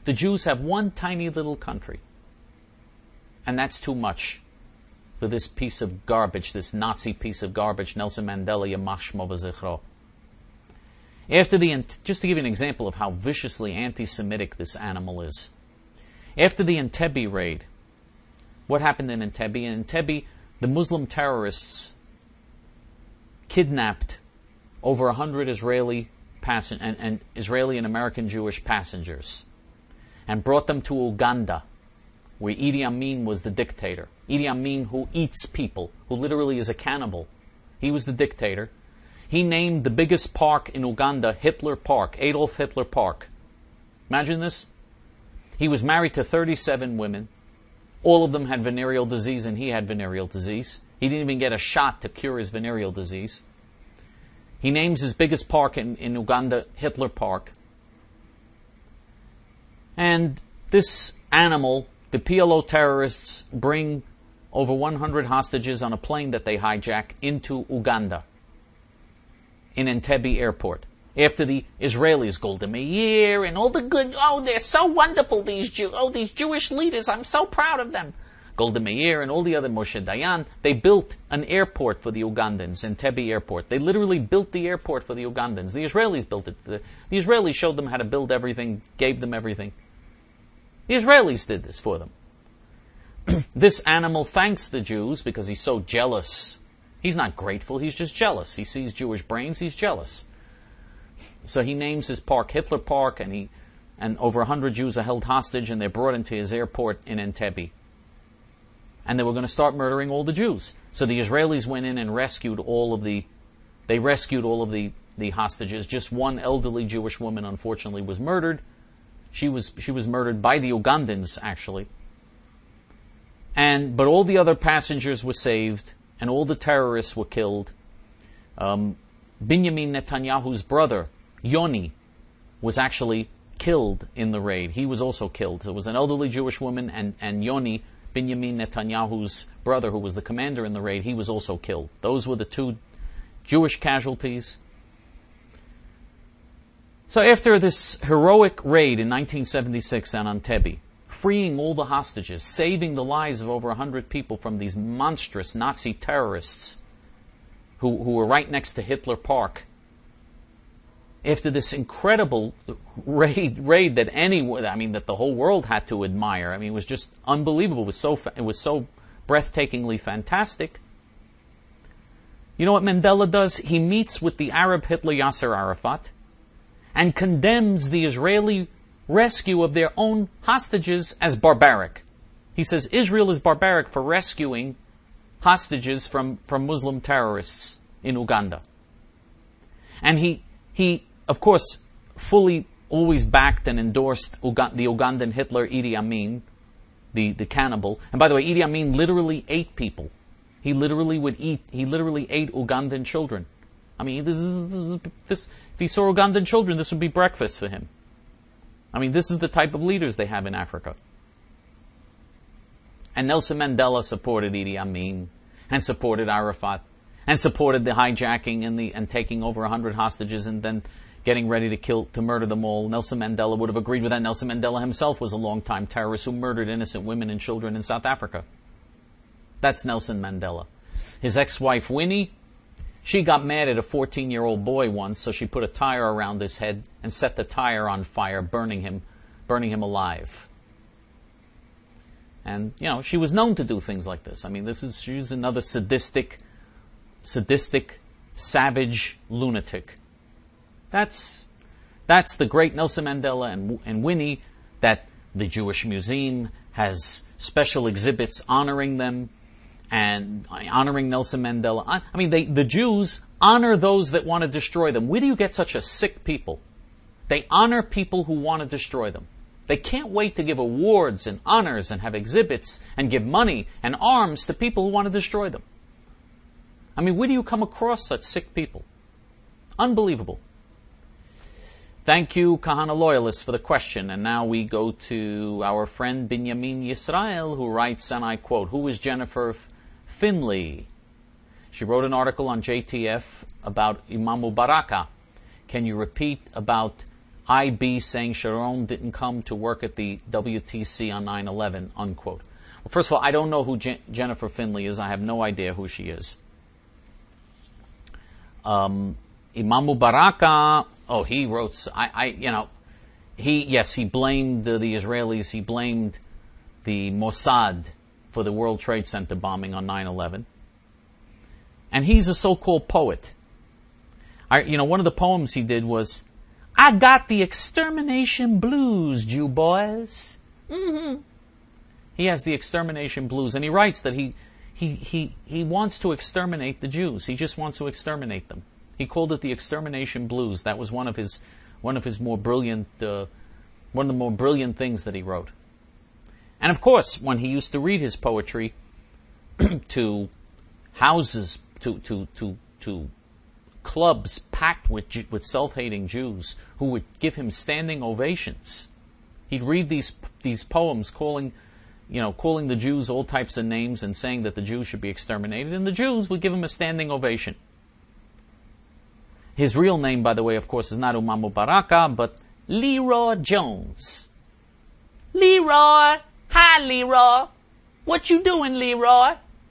The Jews have one tiny little country. And that's too much for this piece of garbage, this Nazi piece of garbage, Nelson Mandela, Yamach Shmo v'Zichro. After the, just to give you an example of how viciously anti-Semitic this animal is. After the Entebbe raid, what happened in Entebbe? In Entebbe, the Muslim terrorists kidnapped over a hundred Israeli passen- and, and Israeli and American Jewish passengers and brought them to Uganda, where Idi Amin was the dictator. Idi Amin, who eats people, who literally is a cannibal. He was the dictator. He named the biggest park in Uganda Hitler Park, Adolf Hitler Park. Imagine this. He was married to thirty-seven women. All of them had venereal disease, and he had venereal disease. He didn't even get a shot to cure his venereal disease. He names his biggest park in, in Uganda Hitler Park. And this animal, the P L O terrorists bring over one hundred hostages on a plane that they hijack into Uganda, in Entebbe airport. After the Israelis, Golda Meir, and all the good, oh, they're so wonderful, these Jews, oh, these Jewish leaders, I'm so proud of them. Golda Meir and all the other, Moshe Dayan, they built an airport for the Ugandans, Entebbe airport. They literally built the airport for the Ugandans. The Israelis built it. The, the Israelis showed them how to build everything, gave them everything. The Israelis did this for them. This animal thanks the Jews because he's so jealous. He's not grateful, he's just jealous. He sees Jewish brains, he's jealous. So he names his park Hitler Park, and he and over a hundred Jews are held hostage, and they're brought into his airport in Entebbe. And they were going to start murdering all the Jews. So the Israelis went in and rescued all of the, they rescued all of the, the hostages. Just one elderly Jewish woman, unfortunately, was murdered. She was she was murdered by the Ugandans, actually. And but all the other passengers were saved, and all the terrorists were killed. Um, Benjamin Netanyahu's brother, Yoni, was actually killed in the raid. He was also killed. There was an elderly Jewish woman, and, and Yoni, Benjamin Netanyahu's brother, who was the commander in the raid, he was also killed. Those were the two Jewish casualties. So after this heroic raid in nineteen seventy-six on Entebbe, freeing all the hostages, saving the lives of over a hundred people from these monstrous Nazi terrorists who, who were right next to Hitler Park, after this incredible raid, raid that anyone, I mean, that the whole world had to admire. I mean, it was just unbelievable. It was so, it was so breathtakingly fantastic. You know what Mandela does? He meets with the Arab Hitler Yasser Arafat and condemns the Israeli rescue of their own hostages as barbaric. He says Israel is barbaric for rescuing hostages from, from Muslim terrorists in Uganda. And he, he, of course, fully always backed and endorsed Uga- the Ugandan Hitler Idi Amin, the, the cannibal. And by the way, Idi Amin literally ate people. He literally would eat, he literally ate Ugandan children. I mean, this, this, this, if he saw Ugandan children, this would be breakfast for him. I mean, this is the type of leaders they have in Africa. And Nelson Mandela supported Idi Amin, and supported Arafat, and supported the hijacking and the and taking over a hundred hostages, and then getting ready to kill to murder them all. Nelson Mandela would have agreed with that. Nelson Mandela himself was a long-time terrorist who murdered innocent women and children in South Africa. That's Nelson Mandela. His ex-wife Winnie, she got mad at a fourteen-year-old boy once, so she put a tire around his head and set the tire on fire, burning him, burning him alive. And, you know, she was known to do things like this. I mean, this is, she's another sadistic, sadistic, savage lunatic. That's, that's the great Nelson Mandela and, and Winnie, that the Jewish Museum has special exhibits honoring them and honoring Nelson Mandela. I mean, they, the Jews honor those that want to destroy them. Where do you get such a sick people? They honor people who want to destroy them. They can't wait to give awards and honors and have exhibits and give money and arms to people who want to destroy them. I mean, where do you come across such sick people? Unbelievable. Thank you, Kahana Loyalists, for the question. And now we go to our friend Binyamin Yisrael, who writes, and I quote, "Who is Jennifer Finley?" She wrote an article on J T F about Imam Baraka. Can you repeat about I B saying Sharon didn't come to work at the W T C on nine eleven, unquote. Well, first of all, I don't know who Je- Jennifer Finley is. I have no idea who she is. Um, Imam Mubarak, oh, he wrote, I, I, you know, he, yes, he blamed the, the Israelis, he blamed the Mossad for the World Trade Center bombing on nine eleven. And he's a so-called poet. I, you know, one of the poems he did was, I got the extermination blues, Jew boys. Mm-hmm. He has the extermination blues, and he writes that he, he, he, he wants to exterminate the Jews. He just wants to exterminate them. He called it the extermination blues. That was one of his, one of his more brilliant, uh, one of the more brilliant things that he wrote. And of course, when he used to read his poetry to houses, to, to, to, to clubs packed with with self-hating Jews who would give him standing ovations. He'd read these these poems calling, you know, calling the Jews all types of names and saying that the Jews should be exterminated, and the Jews would give him a standing ovation. His real name, by the way, of course, is not Imam Mubarak, but Leroy Jones. Leroy! Hi, Leroy! What you doing, Leroy?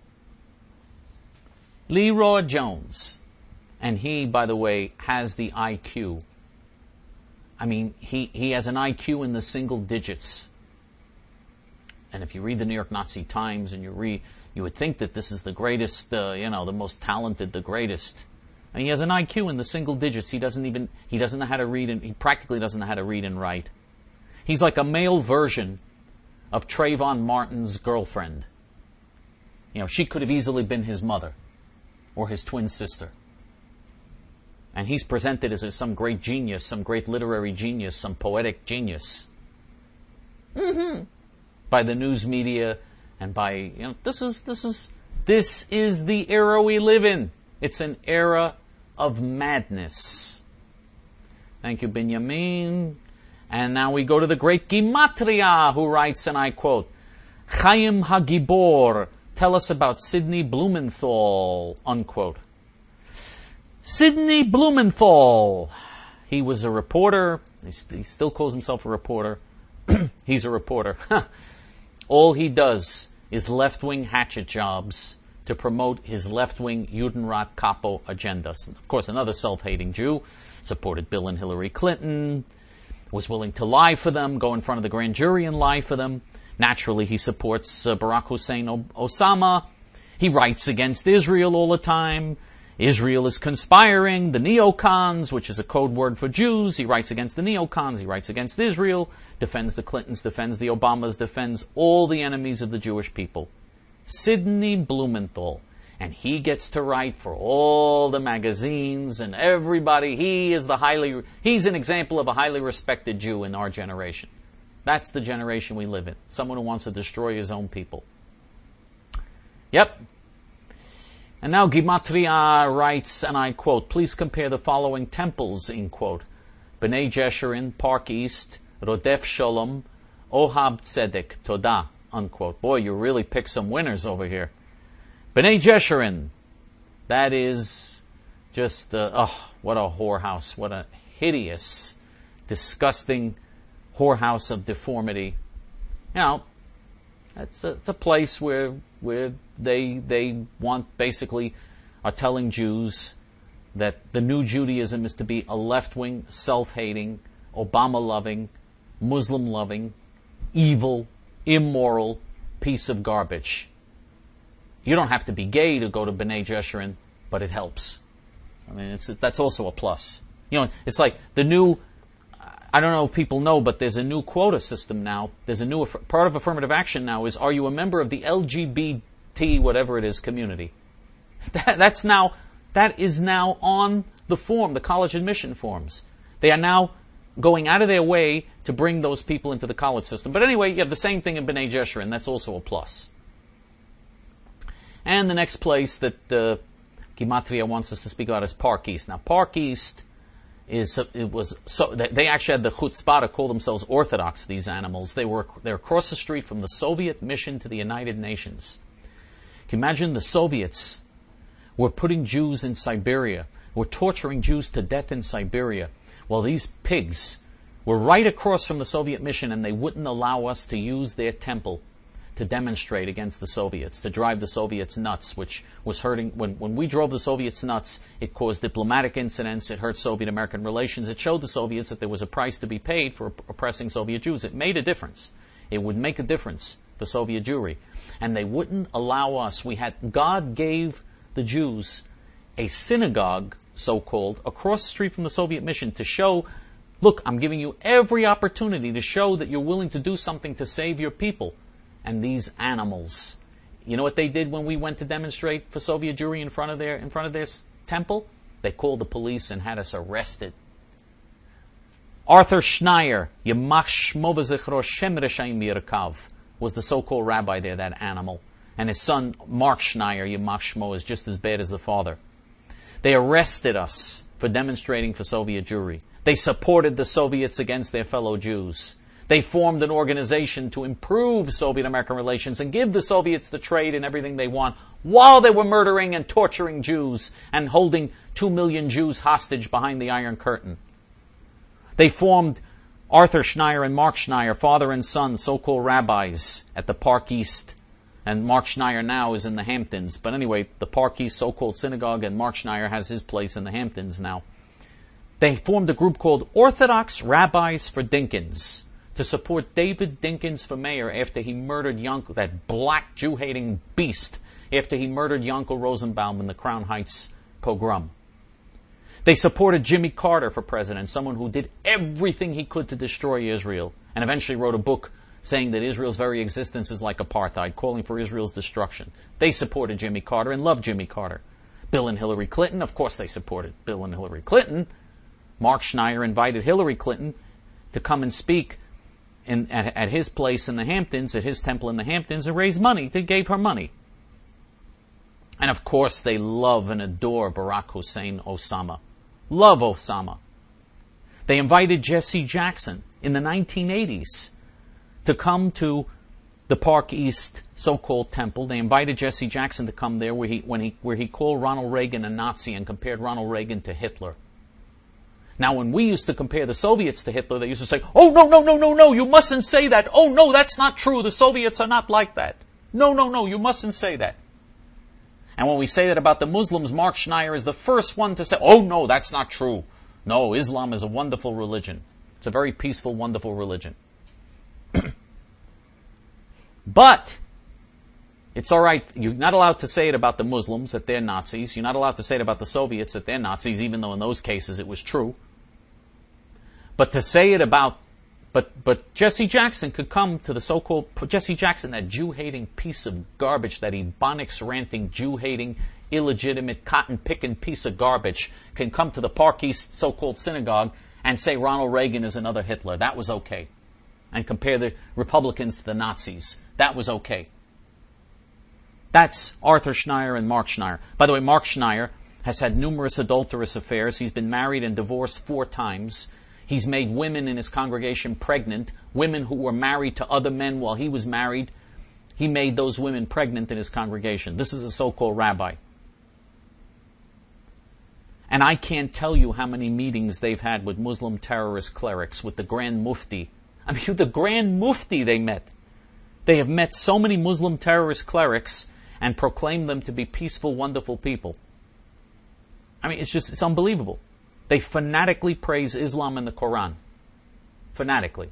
Leroy Jones. And he, by the way, has the I Q. I mean, he, he has an I Q in the single digits. And if you read the New York Nazi Times and you read, you would think that this is the greatest, uh, you know, the most talented, the greatest. And he has an I Q in the single digits. He doesn't even, he doesn't know how to read, and he practically doesn't know how to read and write. He's like a male version of Trayvon Martin's girlfriend. You know, she could have easily been his mother or his twin sister. And he's presented as some great genius, some great literary genius, some poetic genius. Mm-hmm. By the news media and by, you know, this is, this is, this is the era we live in. It's an era of madness. Thank you, Binyamin. And now we go to the great Gematria, who writes, and I quote, Chaim HaGibor, tell us about Sidney Blumenthal, unquote. Sidney Blumenthal. He was a reporter. He, st- he still calls himself a reporter. He's a reporter. All he does is left-wing hatchet jobs to promote his left-wing Judenrat Capo agenda. Of course, another self-hating Jew, supported Bill and Hillary Clinton, was willing to lie for them, go in front of the grand jury and lie for them. Naturally, he supports uh, Barack Hussein o- Osama. He writes against Israel all the time. Israel is conspiring, the neocons, which is a code word for Jews. He writes against the neocons, he writes against Israel, defends the Clintons, defends the Obamas, defends all the enemies of the Jewish people. Sidney Blumenthal. And he gets to write for all the magazines and everybody. He is the highly, he's an example of a highly respected Jew in our generation. That's the generation we live in. Someone who wants to destroy his own people. Yep. And now Gematria writes, and I quote, please compare the following temples, in quote, B'nai Jeshurun, Park East, Rodef Sholom, Ohab Tzedek, Todah, unquote. Boy, you really picked some winners over here. B'nai Jeshurun, that is just, uh, oh, what a whorehouse, what a hideous, disgusting whorehouse of deformity. You know, it's a, it's a place where where they they want, basically, are telling Jews that the new Judaism is to be a left-wing, self-hating, Obama-loving, Muslim-loving, evil, immoral piece of garbage. You don't have to be gay to go to B'nai Jeshurun, but it helps. I mean, it's that's also a plus. You know, it's like the new, I don't know if people know, but there's a new quota system now. There's a new, part of affirmative action now is, are you a member of the L G B T, whatever it is, community? That, that's now, that is now on the form, the college admission forms. They are now going out of their way to bring those people into the college system. But anyway, you have the same thing in B'nai Jeshurun. That's also a plus. And the next place that uh, Gematria wants us to speak about is Park East. Now, Park East is it was so they actually had the chutzpah to call themselves Orthodox. These animals, they were they're across the street from the Soviet mission to the United Nations. Can you imagine the Soviets were putting Jews in Siberia, were torturing Jews to death in Siberia, while these pigs were right across from the Soviet mission, and they wouldn't allow us to use their temple to demonstrate against the Soviets, to drive the Soviets nuts, which was hurting. When, when we drove the Soviets nuts, it caused diplomatic incidents, it hurt Soviet-American relations, it showed the Soviets that there was a price to be paid for oppressing Soviet Jews. It made a difference. It would make a difference for Soviet Jewry. And they wouldn't allow us. We had, God gave the Jews a synagogue, so-called, across the street from the Soviet mission to show, look, I'm giving you every opportunity to show that you're willing to do something to save your people. And these animals, you know what they did when we went to demonstrate for Soviet Jewry in front of their in front of their s- temple? They called the police and had us arrested. Arthur Schneier, Yemach Shmo v'Zichro Shem Reshaim Yirkav, was the so-called rabbi there, that animal. And his son, Mark Schneier, Yemach Shmo, is just as bad as the father. They arrested us for demonstrating for Soviet Jewry. They supported the Soviets against their fellow Jews. They formed an organization to improve Soviet-American relations and give the Soviets the trade and everything they want, while they were murdering and torturing Jews and holding two million Jews hostage behind the Iron Curtain. They formed Arthur Schneier and Mark Schneier, father and son, so-called rabbis at the Park East. And Mark Schneier now is in the Hamptons. But anyway, the Park East so-called synagogue, and Mark Schneier has his place in the Hamptons now. They formed a group called Orthodox Rabbis for Dinkins, to support David Dinkins for mayor after he murdered Yankel, that black Jew-hating beast, after he murdered Yankel Rosenbaum in the Crown Heights pogrom. They supported Jimmy Carter for president, someone who did everything he could to destroy Israel, and eventually wrote a book saying that Israel's very existence is like apartheid, calling for Israel's destruction. They supported Jimmy Carter and loved Jimmy Carter. Bill and Hillary Clinton, of course they supported Bill and Hillary Clinton. Mark Schneier invited Hillary Clinton to come and speak In, at, at his place in the Hamptons, at his temple in the Hamptons, and raise money. They gave her money. And of course they love and adore Barack Hussein Osama. Love Osama. They invited Jesse Jackson in the nineteen eighties to come to the Park East so-called temple. They invited Jesse Jackson to come there where he, when he, where he called Ronald Reagan a Nazi and compared Ronald Reagan to Hitler. Now, when we used to compare the Soviets to Hitler, they used to say, oh, no, no, no, no, no, you mustn't say that. Oh, no, that's not true. The Soviets are not like that. No, no, no, you mustn't say that. And when we say that about the Muslims, Mark Schneier is the first one to say, oh, no, that's not true. No, Islam is a wonderful religion. It's a very peaceful, wonderful religion. But it's all right. You're not allowed to say it about the Muslims, that they're Nazis. You're not allowed to say it about the Soviets, that they're Nazis, even though in those cases it was true. But to say it about, but but Jesse Jackson could come to the so-called, Jesse Jackson, that Jew-hating piece of garbage, that Ebonics-ranting, Jew-hating, illegitimate, cotton-picking piece of garbage, can come to the Park East so-called synagogue and say Ronald Reagan is another Hitler. That was okay. And compare the Republicans to the Nazis. That was okay. That's Arthur Schneier and Mark Schneier. By the way, Mark Schneier has had numerous adulterous affairs. He's been married and divorced four times. He's made women in his congregation pregnant, women who were married to other men while he was married. He made those women pregnant in his congregation. This is a so-called rabbi. And I can't tell you how many meetings they've had with Muslim terrorist clerics, with the Grand Mufti. I mean, the Grand Mufti they met. They have met so many Muslim terrorist clerics and proclaimed them to be peaceful, wonderful people. I mean, it's just, it's unbelievable. They fanatically praise Islam and the Quran. Fanatically.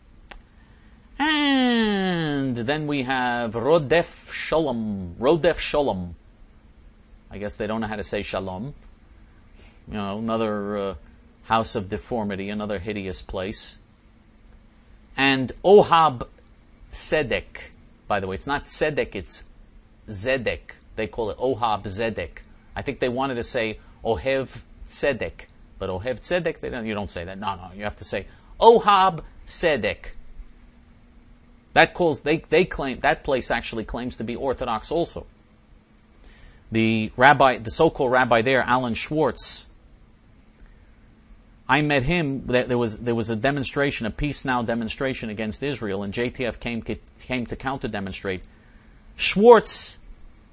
And then we have Rodef Shalom. Rodef Shalom. I guess they don't know how to say Shalom. You know, another uh, house of deformity, another hideous place. And Ohab Sedek. By the way, it's not Sedek, it's Zedek. They call it Ohab Zedek. I think they wanted to say Ohev Sedek. But Ohev Tzedek, they don't, you don't say that. No, no, you have to say Ohab Tzedek. That calls, they, they claim, that place actually claims to be Orthodox also. The rabbi, the so-called rabbi there, Alan Schwartz, I met him, there was, there was a demonstration, a Peace Now demonstration against Israel, and J T F came, came to counter-demonstrate. Schwartz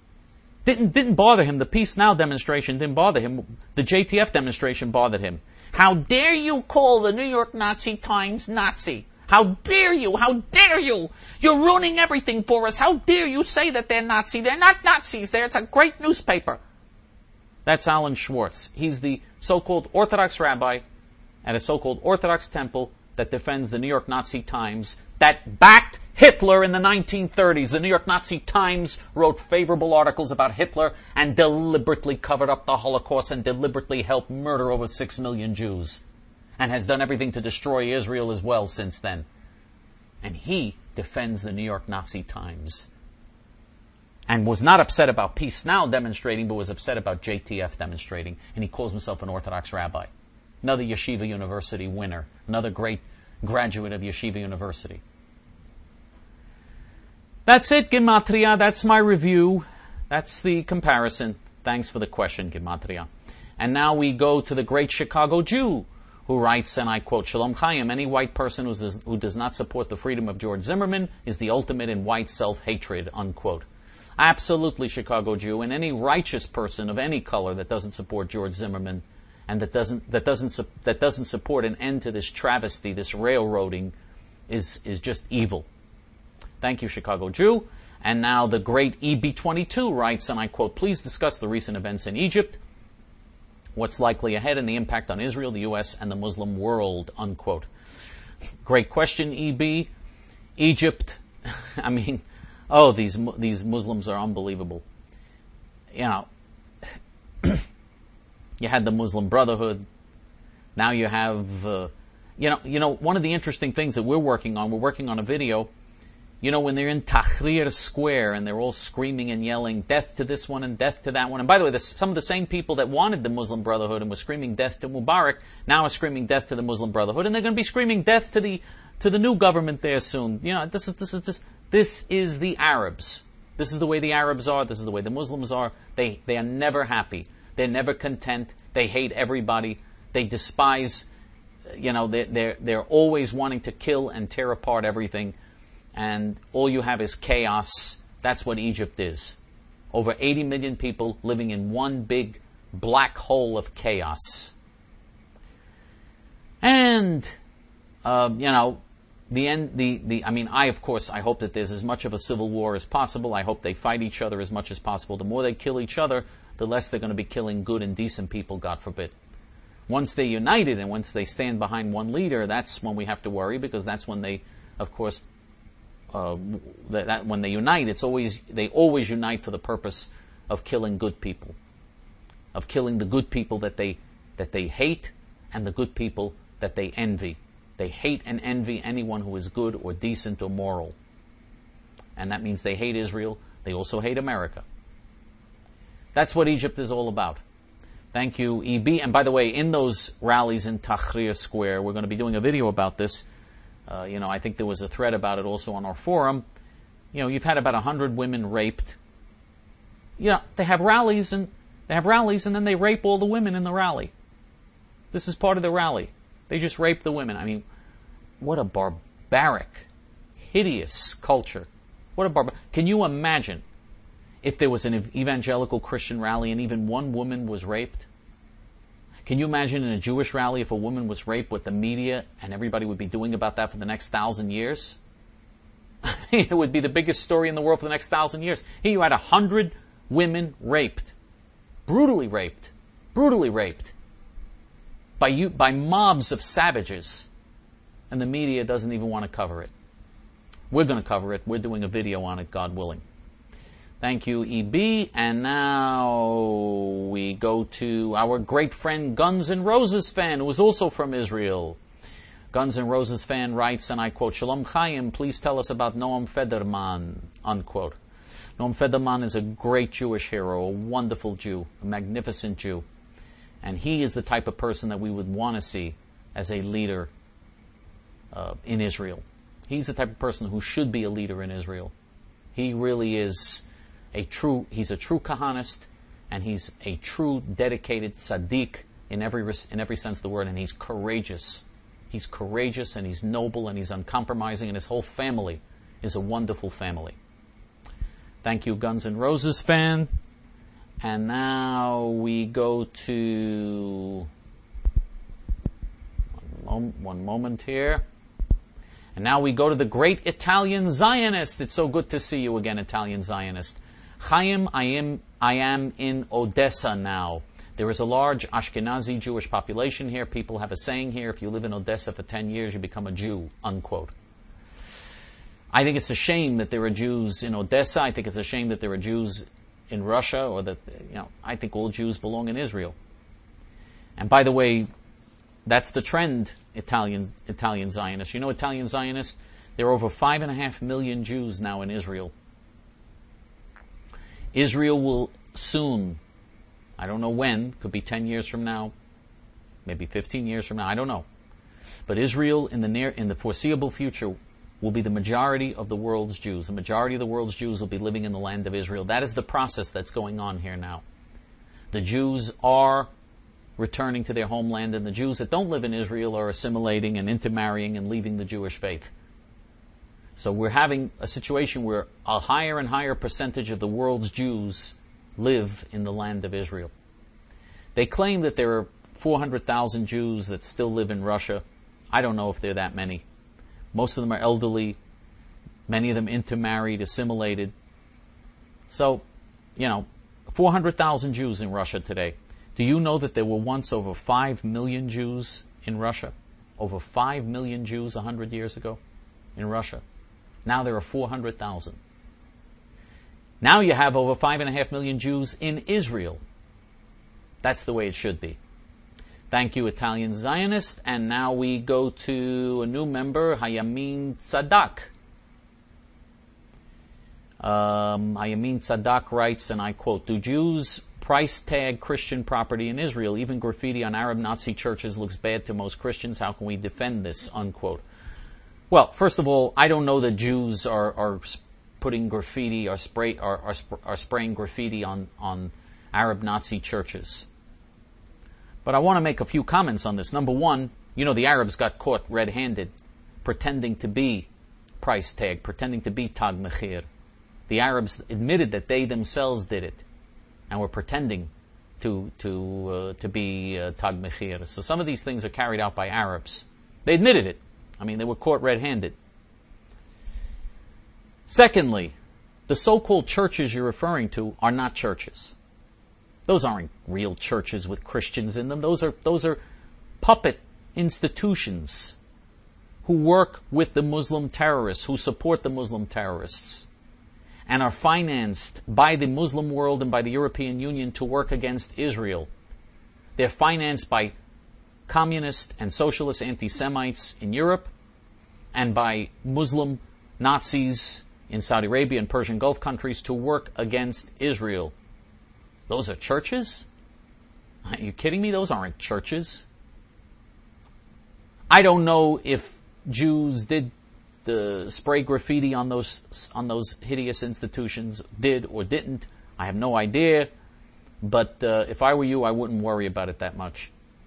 Didn't, didn't bother him. The Peace Now demonstration didn't bother him. The J T F demonstration bothered him. How dare you call the New York Nazi Times Nazi? How dare you? How dare you? You're ruining everything for us. How dare you say that they're Nazi? They're not Nazis. They're, it's a great newspaper. That's Alan Schwartz. He's the so-called Orthodox rabbi at a so-called Orthodox temple that defends the New York Nazi Times that backed Hitler in the nineteen thirties. The New York Nazi Times wrote favorable articles about Hitler and deliberately covered up the Holocaust and deliberately helped murder over six million Jews and has done everything to destroy Israel as well since then. And he defends the New York Nazi Times and was not upset about Peace Now demonstrating, but was upset about J T F demonstrating, and he calls himself an Orthodox rabbi. Another Yeshiva University winner, another great graduate of Yeshiva University. That's it, Gematria. That's my review. That's the comparison. Thanks for the question, Gematria. And now we go to the great Chicago Jew, who writes, and I quote, Shalom Chaim, any white person who does, who does not support the freedom of George Zimmerman is the ultimate in white self-hatred, unquote. Absolutely, Chicago Jew, and any righteous person of any color that doesn't support George Zimmerman and that doesn't that doesn't that doesn't support an end to this travesty, this railroading, is is just evil. Thank you, Chicago Jew. And now the great E B twenty-two writes, and I quote, please discuss the recent events in Egypt, what's likely ahead, and the impact on Israel, the U S, and the Muslim world, unquote. Great question, E B. Egypt, I mean, oh, these these Muslims are unbelievable. You know, you had the Muslim Brotherhood. Now you have, uh, you know, you know, one of the interesting things that we're working on, we're working on a video, you know, when they're in Tahrir Square and they're all screaming and yelling, death to this one and death to that one. And by the way, this, some of the same people that wanted the Muslim Brotherhood and were screaming death to Mubarak now are screaming death to the Muslim Brotherhood, and they're going to be screaming death to the to the new government there soon. You know, this is this is this this is the Arabs. This is the way the Arabs are. This is the way the Muslims are. They they are never happy. They're never content. They hate everybody. They despise. You know, they they're they're always wanting to kill and tear apart everything. And all you have is chaos. That's what Egypt is. Over eighty million people living in one big black hole of chaos. And, uh, you know, the end, the, the, I mean, I, of course, I hope that there's as much of a civil war as possible. I hope they fight each other as much as possible. The more they kill each other, the less they're going to be killing good and decent people, God forbid. Once they're united and once they stand behind one leader, that's when we have to worry, because that's when they, of course, Uh, that, that when they unite, it's always they always unite for the purpose of killing good people, of killing the good people that they that they hate and the good people that they envy. They hate and envy anyone who is good or decent or moral, and that means they hate Israel. They also hate America. That's what Egypt is all about. Thank you, E B. And by the way, in those rallies in Tahrir Square, we're going to be doing a video about this. Uh, you know, I think there was a thread about it also on our forum. You know, you've had about a hundred women raped. You know, they have rallies and they have rallies and then they rape all the women in the rally. This is part of the rally. They just rape the women. I mean, what a barbaric, hideous culture. What a barbar. Can you imagine if there was an evangelical Christian rally and even one woman was raped? Can you imagine in a Jewish rally if a woman was raped, what the media and everybody would be doing about that for the next thousand years? It would be the biggest story in the world for the next thousand years. Here you had a hundred women raped. Brutally raped. Brutally raped. By you, by mobs of savages. And the media doesn't even want to cover it. We're going to cover it. We're doing a video on it, God willing. Thank you, E B. And now we go to our great friend Guns N' Roses fan, who is also from Israel. Guns N' Roses fan writes, and I quote, Shalom Chaim, please tell us about Noam Federman, unquote. Noam Federman is a great Jewish hero, a wonderful Jew, a magnificent Jew. And he is the type of person that we would want to see as a leader uh, in Israel. He's the type of person who should be a leader in Israel. He really is a true, he's a true Kahanist, and he's a true dedicated tzaddik in every, in every sense of the word, and he's courageous. He's courageous, and he's noble, and he's uncompromising, and his whole family is a wonderful family. Thank you, Guns N' Roses fan. And now we go to Mom- one moment here. And now we go to the great Italian Zionist. It's so good to see you again, Italian Zionist. Chaim, I am, I am in Odessa now. There is a large Ashkenazi Jewish population here. People have a saying here, if you live in Odessa for ten years, you become a Jew, unquote. I think it's a shame that there are Jews in Odessa. I think it's a shame that there are Jews in Russia, or that, you know, I think all Jews belong in Israel. And by the way, that's the trend, Italian Italian Zionists. You know, Italian Zionists, there are over five and a half million Jews now in Israel. Israel will soon, I don't know when, could be ten years from now, maybe fifteen years from now, I don't know. But Israel in the near, in the foreseeable future will be the majority of the world's Jews. The majority of the world's Jews will be living in the land of Israel. That is the process that's going on here now. The Jews are returning to their homeland, and the Jews that don't live in Israel are assimilating and intermarrying and leaving the Jewish faith. So we're having a situation where a higher and higher percentage of the world's Jews live in the land of Israel. They claim that there are four hundred thousand Jews that still live in Russia. I don't know if there are that many. Most of them are elderly. Many of them intermarried, assimilated. So, you know, four hundred thousand Jews in Russia today. Do you know that there were once over five million Jews in Russia? Over five million Jews one hundred years ago in Russia. Now there are four hundred thousand. Now you have over five and a half million Jews in Israel. That's the way it should be. Thank you, Italian Zionist. And now we go to a new member, Hayamin Tzadak. Um, Hayamin Tzadak writes, and I quote, "Do Jews price tag Christian property in Israel? Even graffiti on Arab Nazi churches looks bad to most Christians. How can we defend this?" Unquote. Well, first of all, I don't know that Jews are, are putting graffiti or spray or are, are spraying graffiti on, on Arab Nazi churches. But I want to make a few comments on this. Number one, you know, the Arabs got caught red-handed, pretending to be price tag, pretending to be Tag Mechir. The Arabs admitted that they themselves did it, and were pretending to to uh, to be uh, Tag Mechir. So some of these things are carried out by Arabs. They admitted it. I mean, they were caught red-handed. Secondly, the so-called churches you're referring to are not churches. Those aren't real churches with Christians in them. Those are those are puppet institutions who work with the Muslim terrorists, who support the Muslim terrorists, and are financed by the Muslim world and by the European Union to work against Israel. They're financed by communist and socialist anti-Semites in Europe and by Muslim Nazis in Saudi Arabia and Persian Gulf countries to work against Israel. Those are churches? Are you kidding me? Those aren't churches. I don't know if Jews did the spray graffiti on those on those hideous institutions, did or didn't. I have no idea. But uh, if I were you, I wouldn't worry about it that much,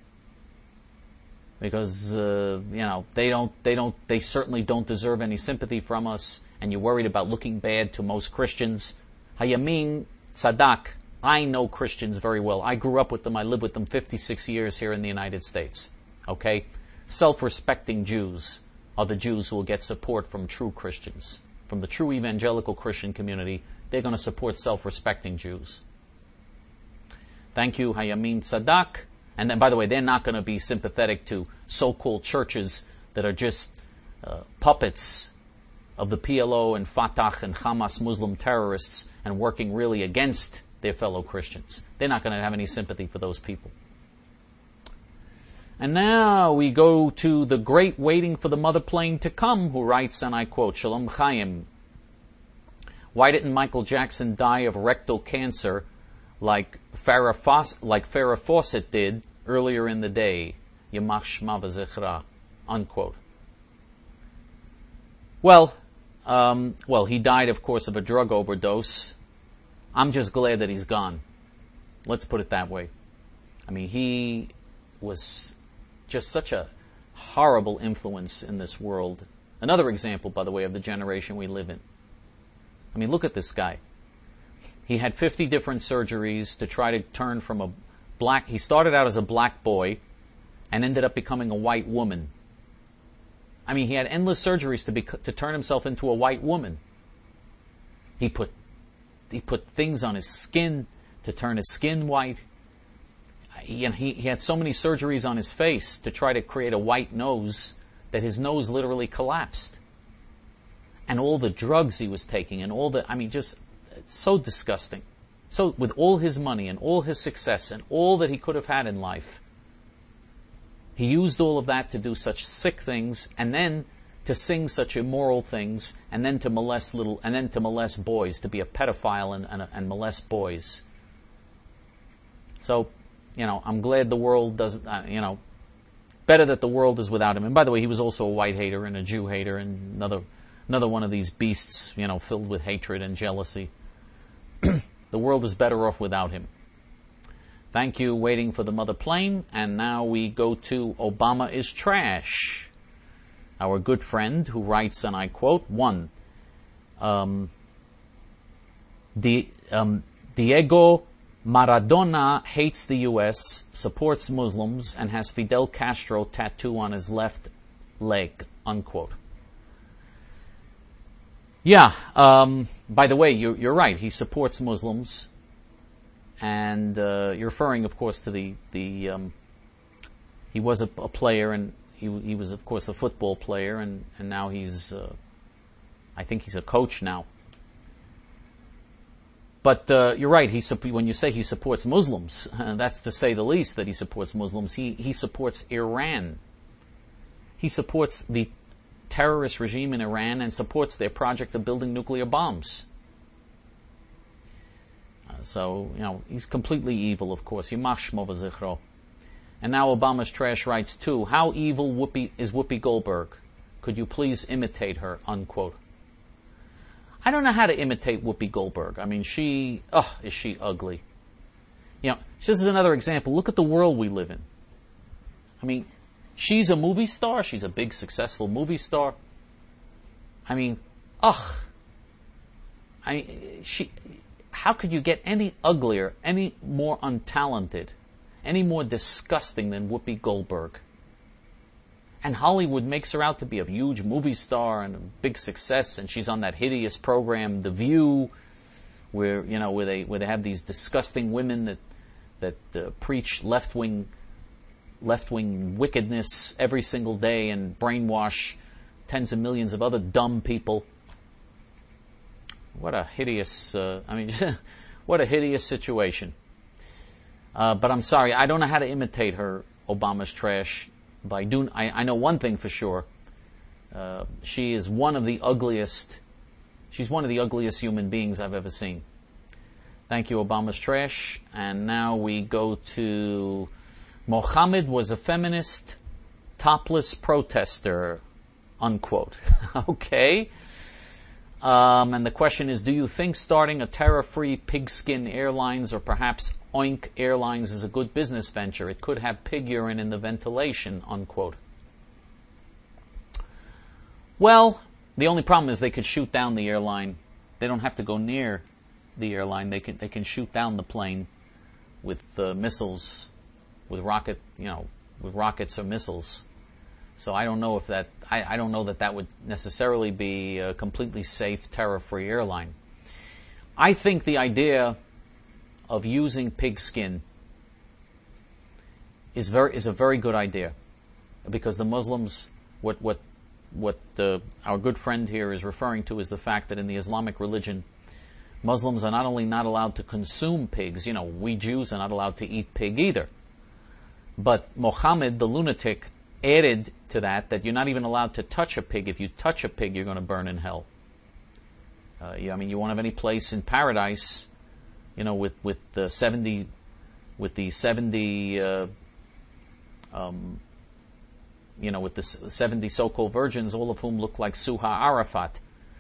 because uh, you know they don't they don't they certainly don't deserve any sympathy from us. And you're worried about looking bad to most Christians. Hayamin Tzadak. I know Christians very well. I grew up with them. I lived with them fifty-six years here in the United States. Okay? Self-respecting Jews are the Jews who will get support from true Christians. From the true evangelical Christian community, they're going to support self-respecting Jews. Thank you, Hayamin Tzadak. And then, by the way, they're not going to be sympathetic to so-called churches that are just uh, puppets of the P L O and Fatah and Hamas Muslim terrorists and working really against their fellow Christians. They're not going to have any sympathy for those people. And now we go to the great waiting for the mother plane to come, who writes, and I quote, Shalom Chaim. Why didn't Michael Jackson die of rectal cancer like Farrah, Fawcett, like Farrah Fawcett did earlier in the day? Yamach Shma v'Zichra. Unquote. Well, um, well, he died, of course, of a drug overdose. I'm just glad that he's gone. Let's put it that way. I mean, he was just such a horrible influence in this world. Another example, by the way, of the generation we live in. I mean, look at this guy. He had fifty different surgeries to try to turn from a black... He started out as a black boy and ended up becoming a white woman I mean, he had endless surgeries to be to turn himself into a white woman. He put he put things on his skin to turn his skin white. He, he, he had so many surgeries on his face to try to create a white nose that his nose literally collapsed. And all the drugs he was taking and all the, I mean, just it's so disgusting. So with all his money and all his success and all that he could have had in life, he used all of that to do such sick things, and then to sing such immoral things, and then to molest little, and then to molest boys, to be a pedophile and, and, and molest boys. So, you know, I'm glad the world doesn't, uh, you know, better that the world is without him. And by the way, he was also a white hater and a Jew hater and another, another one of these beasts, you know, filled with hatred and jealousy. The world is better off without him. Thank you, waiting for the mother plane. And now we go to Obama is trash. Our good friend who writes, and I quote, one, um, Di, um, Diego Maradona hates the U S, supports Muslims, and has Fidel Castro tattoo on his left leg, unquote. Yeah, um, by the way, you're, you're right. He supports Muslims. And uh, you're referring, of course, to the, the um, he was a, a player, and he, he was, of course, a football player, and, and now he's, uh, I think he's a coach now. But uh, you're right, he, when you say he supports Muslims, uh, that's to say the least that he supports Muslims. He, he supports Iran. He supports the terrorist regime in Iran and supports their project of building nuclear bombs. Uh, so, you know, he's completely evil, of course. Yimach shmo v'zichro. And now Obama's trash writes too, how evil Whoopi is Whoopi Goldberg? Could you please imitate her, unquote. I don't know how to imitate Whoopi Goldberg. I mean, she, oh, is she ugly. You know, this is another example. Look at the world we live in. I mean, she's a movie star. She's a big, successful movie star. I mean, ugh. I, she, how could you get any uglier, any more untalented, any more disgusting than Whoopi Goldberg? And Hollywood makes her out to be a huge movie star and a big success, and she's on that hideous program, The View, where you know where they where they have these disgusting women that that uh, preach left wing left wing wickedness every single day and brainwash tens of millions of other dumb people. What a hideous! Uh, I mean, what a hideous situation. Uh, but I'm sorry, I don't know how to imitate her. Obama's trash. By doing, I, I know one thing for sure. Uh, she is one of the ugliest. She's one of the ugliest human beings I've ever seen. Thank you, Obama's trash. And now we go to Mohammed was a feminist, topless protester, unquote. Okay. Um, and the question is, do you think starting a terror-free Pigskin Airlines or perhaps Oink Airlines is a good business venture? It could have pig urine in the ventilation, unquote. Well, the only problem is they could shoot down the airline. They don't have to go near the airline. They can they can shoot down the plane with uh, missiles, with rocket, you know, with rockets or missiles. So I don't know if that, I, I don't know that that would necessarily be a completely safe, terror-free airline. I think the idea of using pigskin is very is a very good idea, because the Muslims, what what what uh, our good friend here is referring to is the fact that in the Islamic religion, Muslims are not only not allowed to consume pigs, you know, we Jews are not allowed to eat pig either, but Muhammad, the lunatic, added to that that you're not even allowed to touch a pig. If you touch a pig, you're going to burn in hell. Uh, you, I mean, you won't have any place in paradise, you know, with with the seventy, with the seventy, uh, um, you know, with the seventy so-called virgins, all of whom look like Suha Arafat.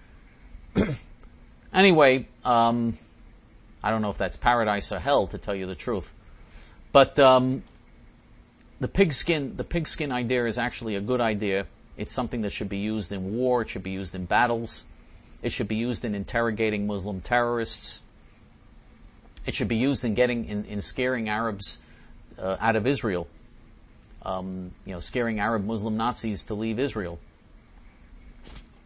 Anyway, um, I don't know if that's paradise or hell, to tell you the truth, but. Um, The pigskin, the pigskin idea is actually a good idea. It's something that should be used in war. It should be used in battles. It should be used in interrogating Muslim terrorists. It should be used in getting, in, in scaring Arabs uh, out of Israel. Um, you know, scaring Arab Muslim Nazis to leave Israel.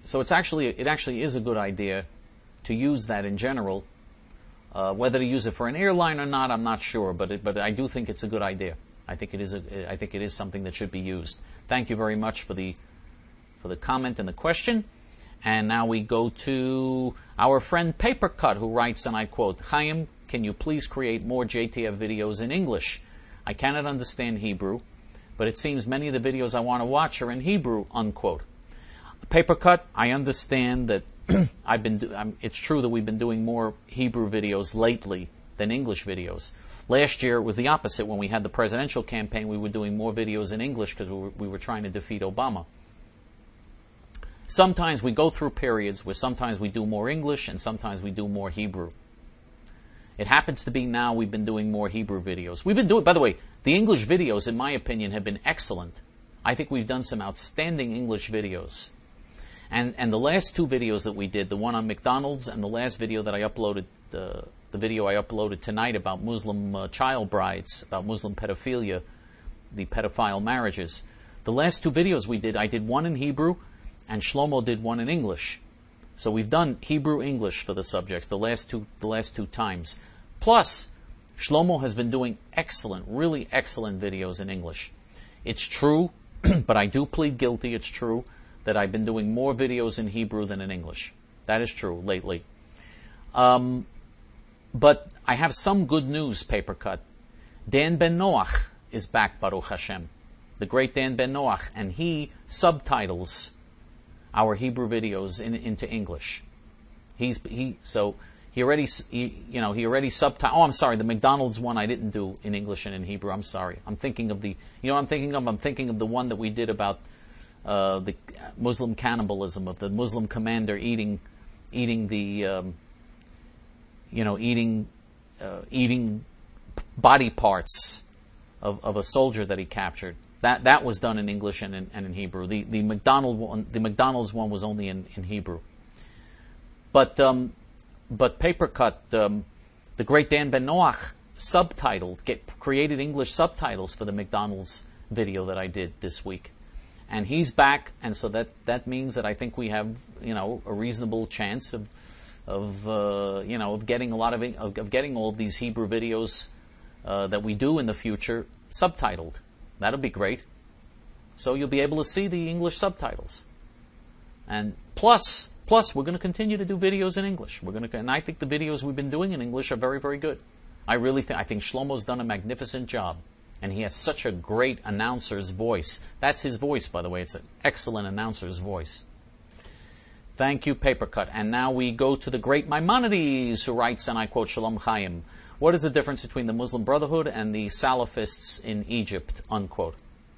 So it's actually it actually is a good idea to use that in general. Uh, whether to use it for an airline or not, I'm not sure, but it, but I do think it's a good idea. I think it is a, I think it is something that should be used. Thank you very much for the for the comment and the question. And now we go to our friend Papercut, who writes, and I quote, Chaim, can you please create more J T F videos in English? I cannot understand Hebrew, but it seems many of the videos I want to watch are in Hebrew, unquote. Papercut, I understand that I've been. Do- I'm, it's true that we've been doing more Hebrew videos lately than English videos. Last year it was the opposite. When we had the presidential campaign, we were doing more videos in English because we were, we were trying to defeat Obama. Sometimes we go through periods where sometimes we do more English and sometimes we do more Hebrew. It happens to be now we've been doing more Hebrew videos. We've been doing, by the way, the English videos, in my opinion, have been excellent. I think we've done some outstanding English videos. And and the last two videos that we did, the one on McDonald's and the last video that I uploaded, uh, the video I uploaded tonight about Muslim uh, child brides, about Muslim pedophilia, the pedophile marriages. The last two videos we did, I did one in Hebrew and Shlomo did one in English. So we've done Hebrew-English for the subjects the last two the last two times. Plus, Shlomo has been doing excellent, really excellent videos in English. It's true, but I do plead guilty, it's true, that I've been doing more videos in Hebrew than in English. That is true, lately. Um, but I have some good news, Papercut. Dan Ben Noach is back, Baruch Hashem. The great Dan Ben Noach, and he subtitles our Hebrew videos in, into English. He's he so he already he, you know he already subtitled. Oh, I'm sorry, the McDonald's one I didn't do in English and in Hebrew. I'm sorry. I'm thinking of the you know what I'm thinking of. I'm thinking of the one that we did about uh, the Muslim cannibalism, of the Muslim commander eating eating the um, you know eating uh, eating body parts of of a soldier that he captured. That that was done in English and in, and in Hebrew. The the McDonald one, the McDonald's one was only in, in Hebrew. But um, but Papercut, um, the great Dan Ben Noach subtitled, get, created English subtitles for the McDonald's video that I did this week, and he's back, and so that, that means that I think we have you know a reasonable chance of of uh, you know of getting a lot of of, of getting all of these Hebrew videos uh, that we do in the future subtitled. That'll be great. So you'll be able to see the English subtitles. And plus, plus we're going to continue to do videos in English. We're going to, and I think the videos we've been doing in English are very, very good. I really think, I think Shlomo's done a magnificent job. And he has such a great announcer's voice. That's his voice, by the way. It's an excellent announcer's voice. Thank you, Papercut. And now we go to the great Maimonides, who writes, and I quote, Shalom Chaim. What is the difference between the Muslim Brotherhood and the Salafists in Egypt, unquote?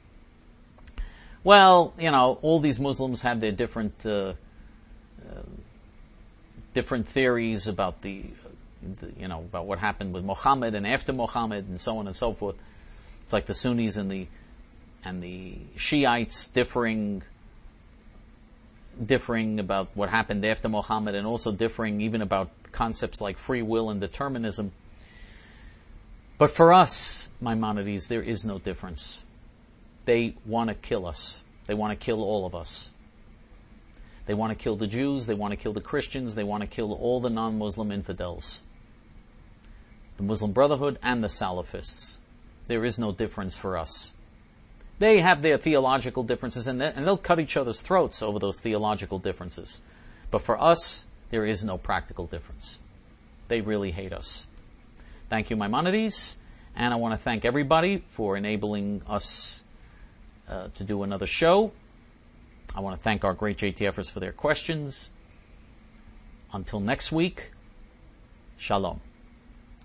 Well, you know, all these Muslims have their different uh, uh, different theories about the, the, you know, about what happened with Muhammad and after Muhammad and so on and so forth. It's like the Sunnis and the and the Shiites differing differing about what happened after Muhammad, and also differing even about concepts like free will and determinism. But for us, Maimonides, there is no difference. They want to kill us. They want to kill all of us. They want to kill the Jews. They want to kill the Christians. They want to kill all the non-Muslim infidels. The Muslim Brotherhood and the Salafists. There is no difference for us. They have their theological differences, and they'll cut each other's throats over those theological differences. But for us, there is no practical difference. They really hate us. Thank you, Maimonides, and I want to thank everybody for enabling us uh, to do another show. I want to thank our great J T Fers for their questions. Until next week, Shalom.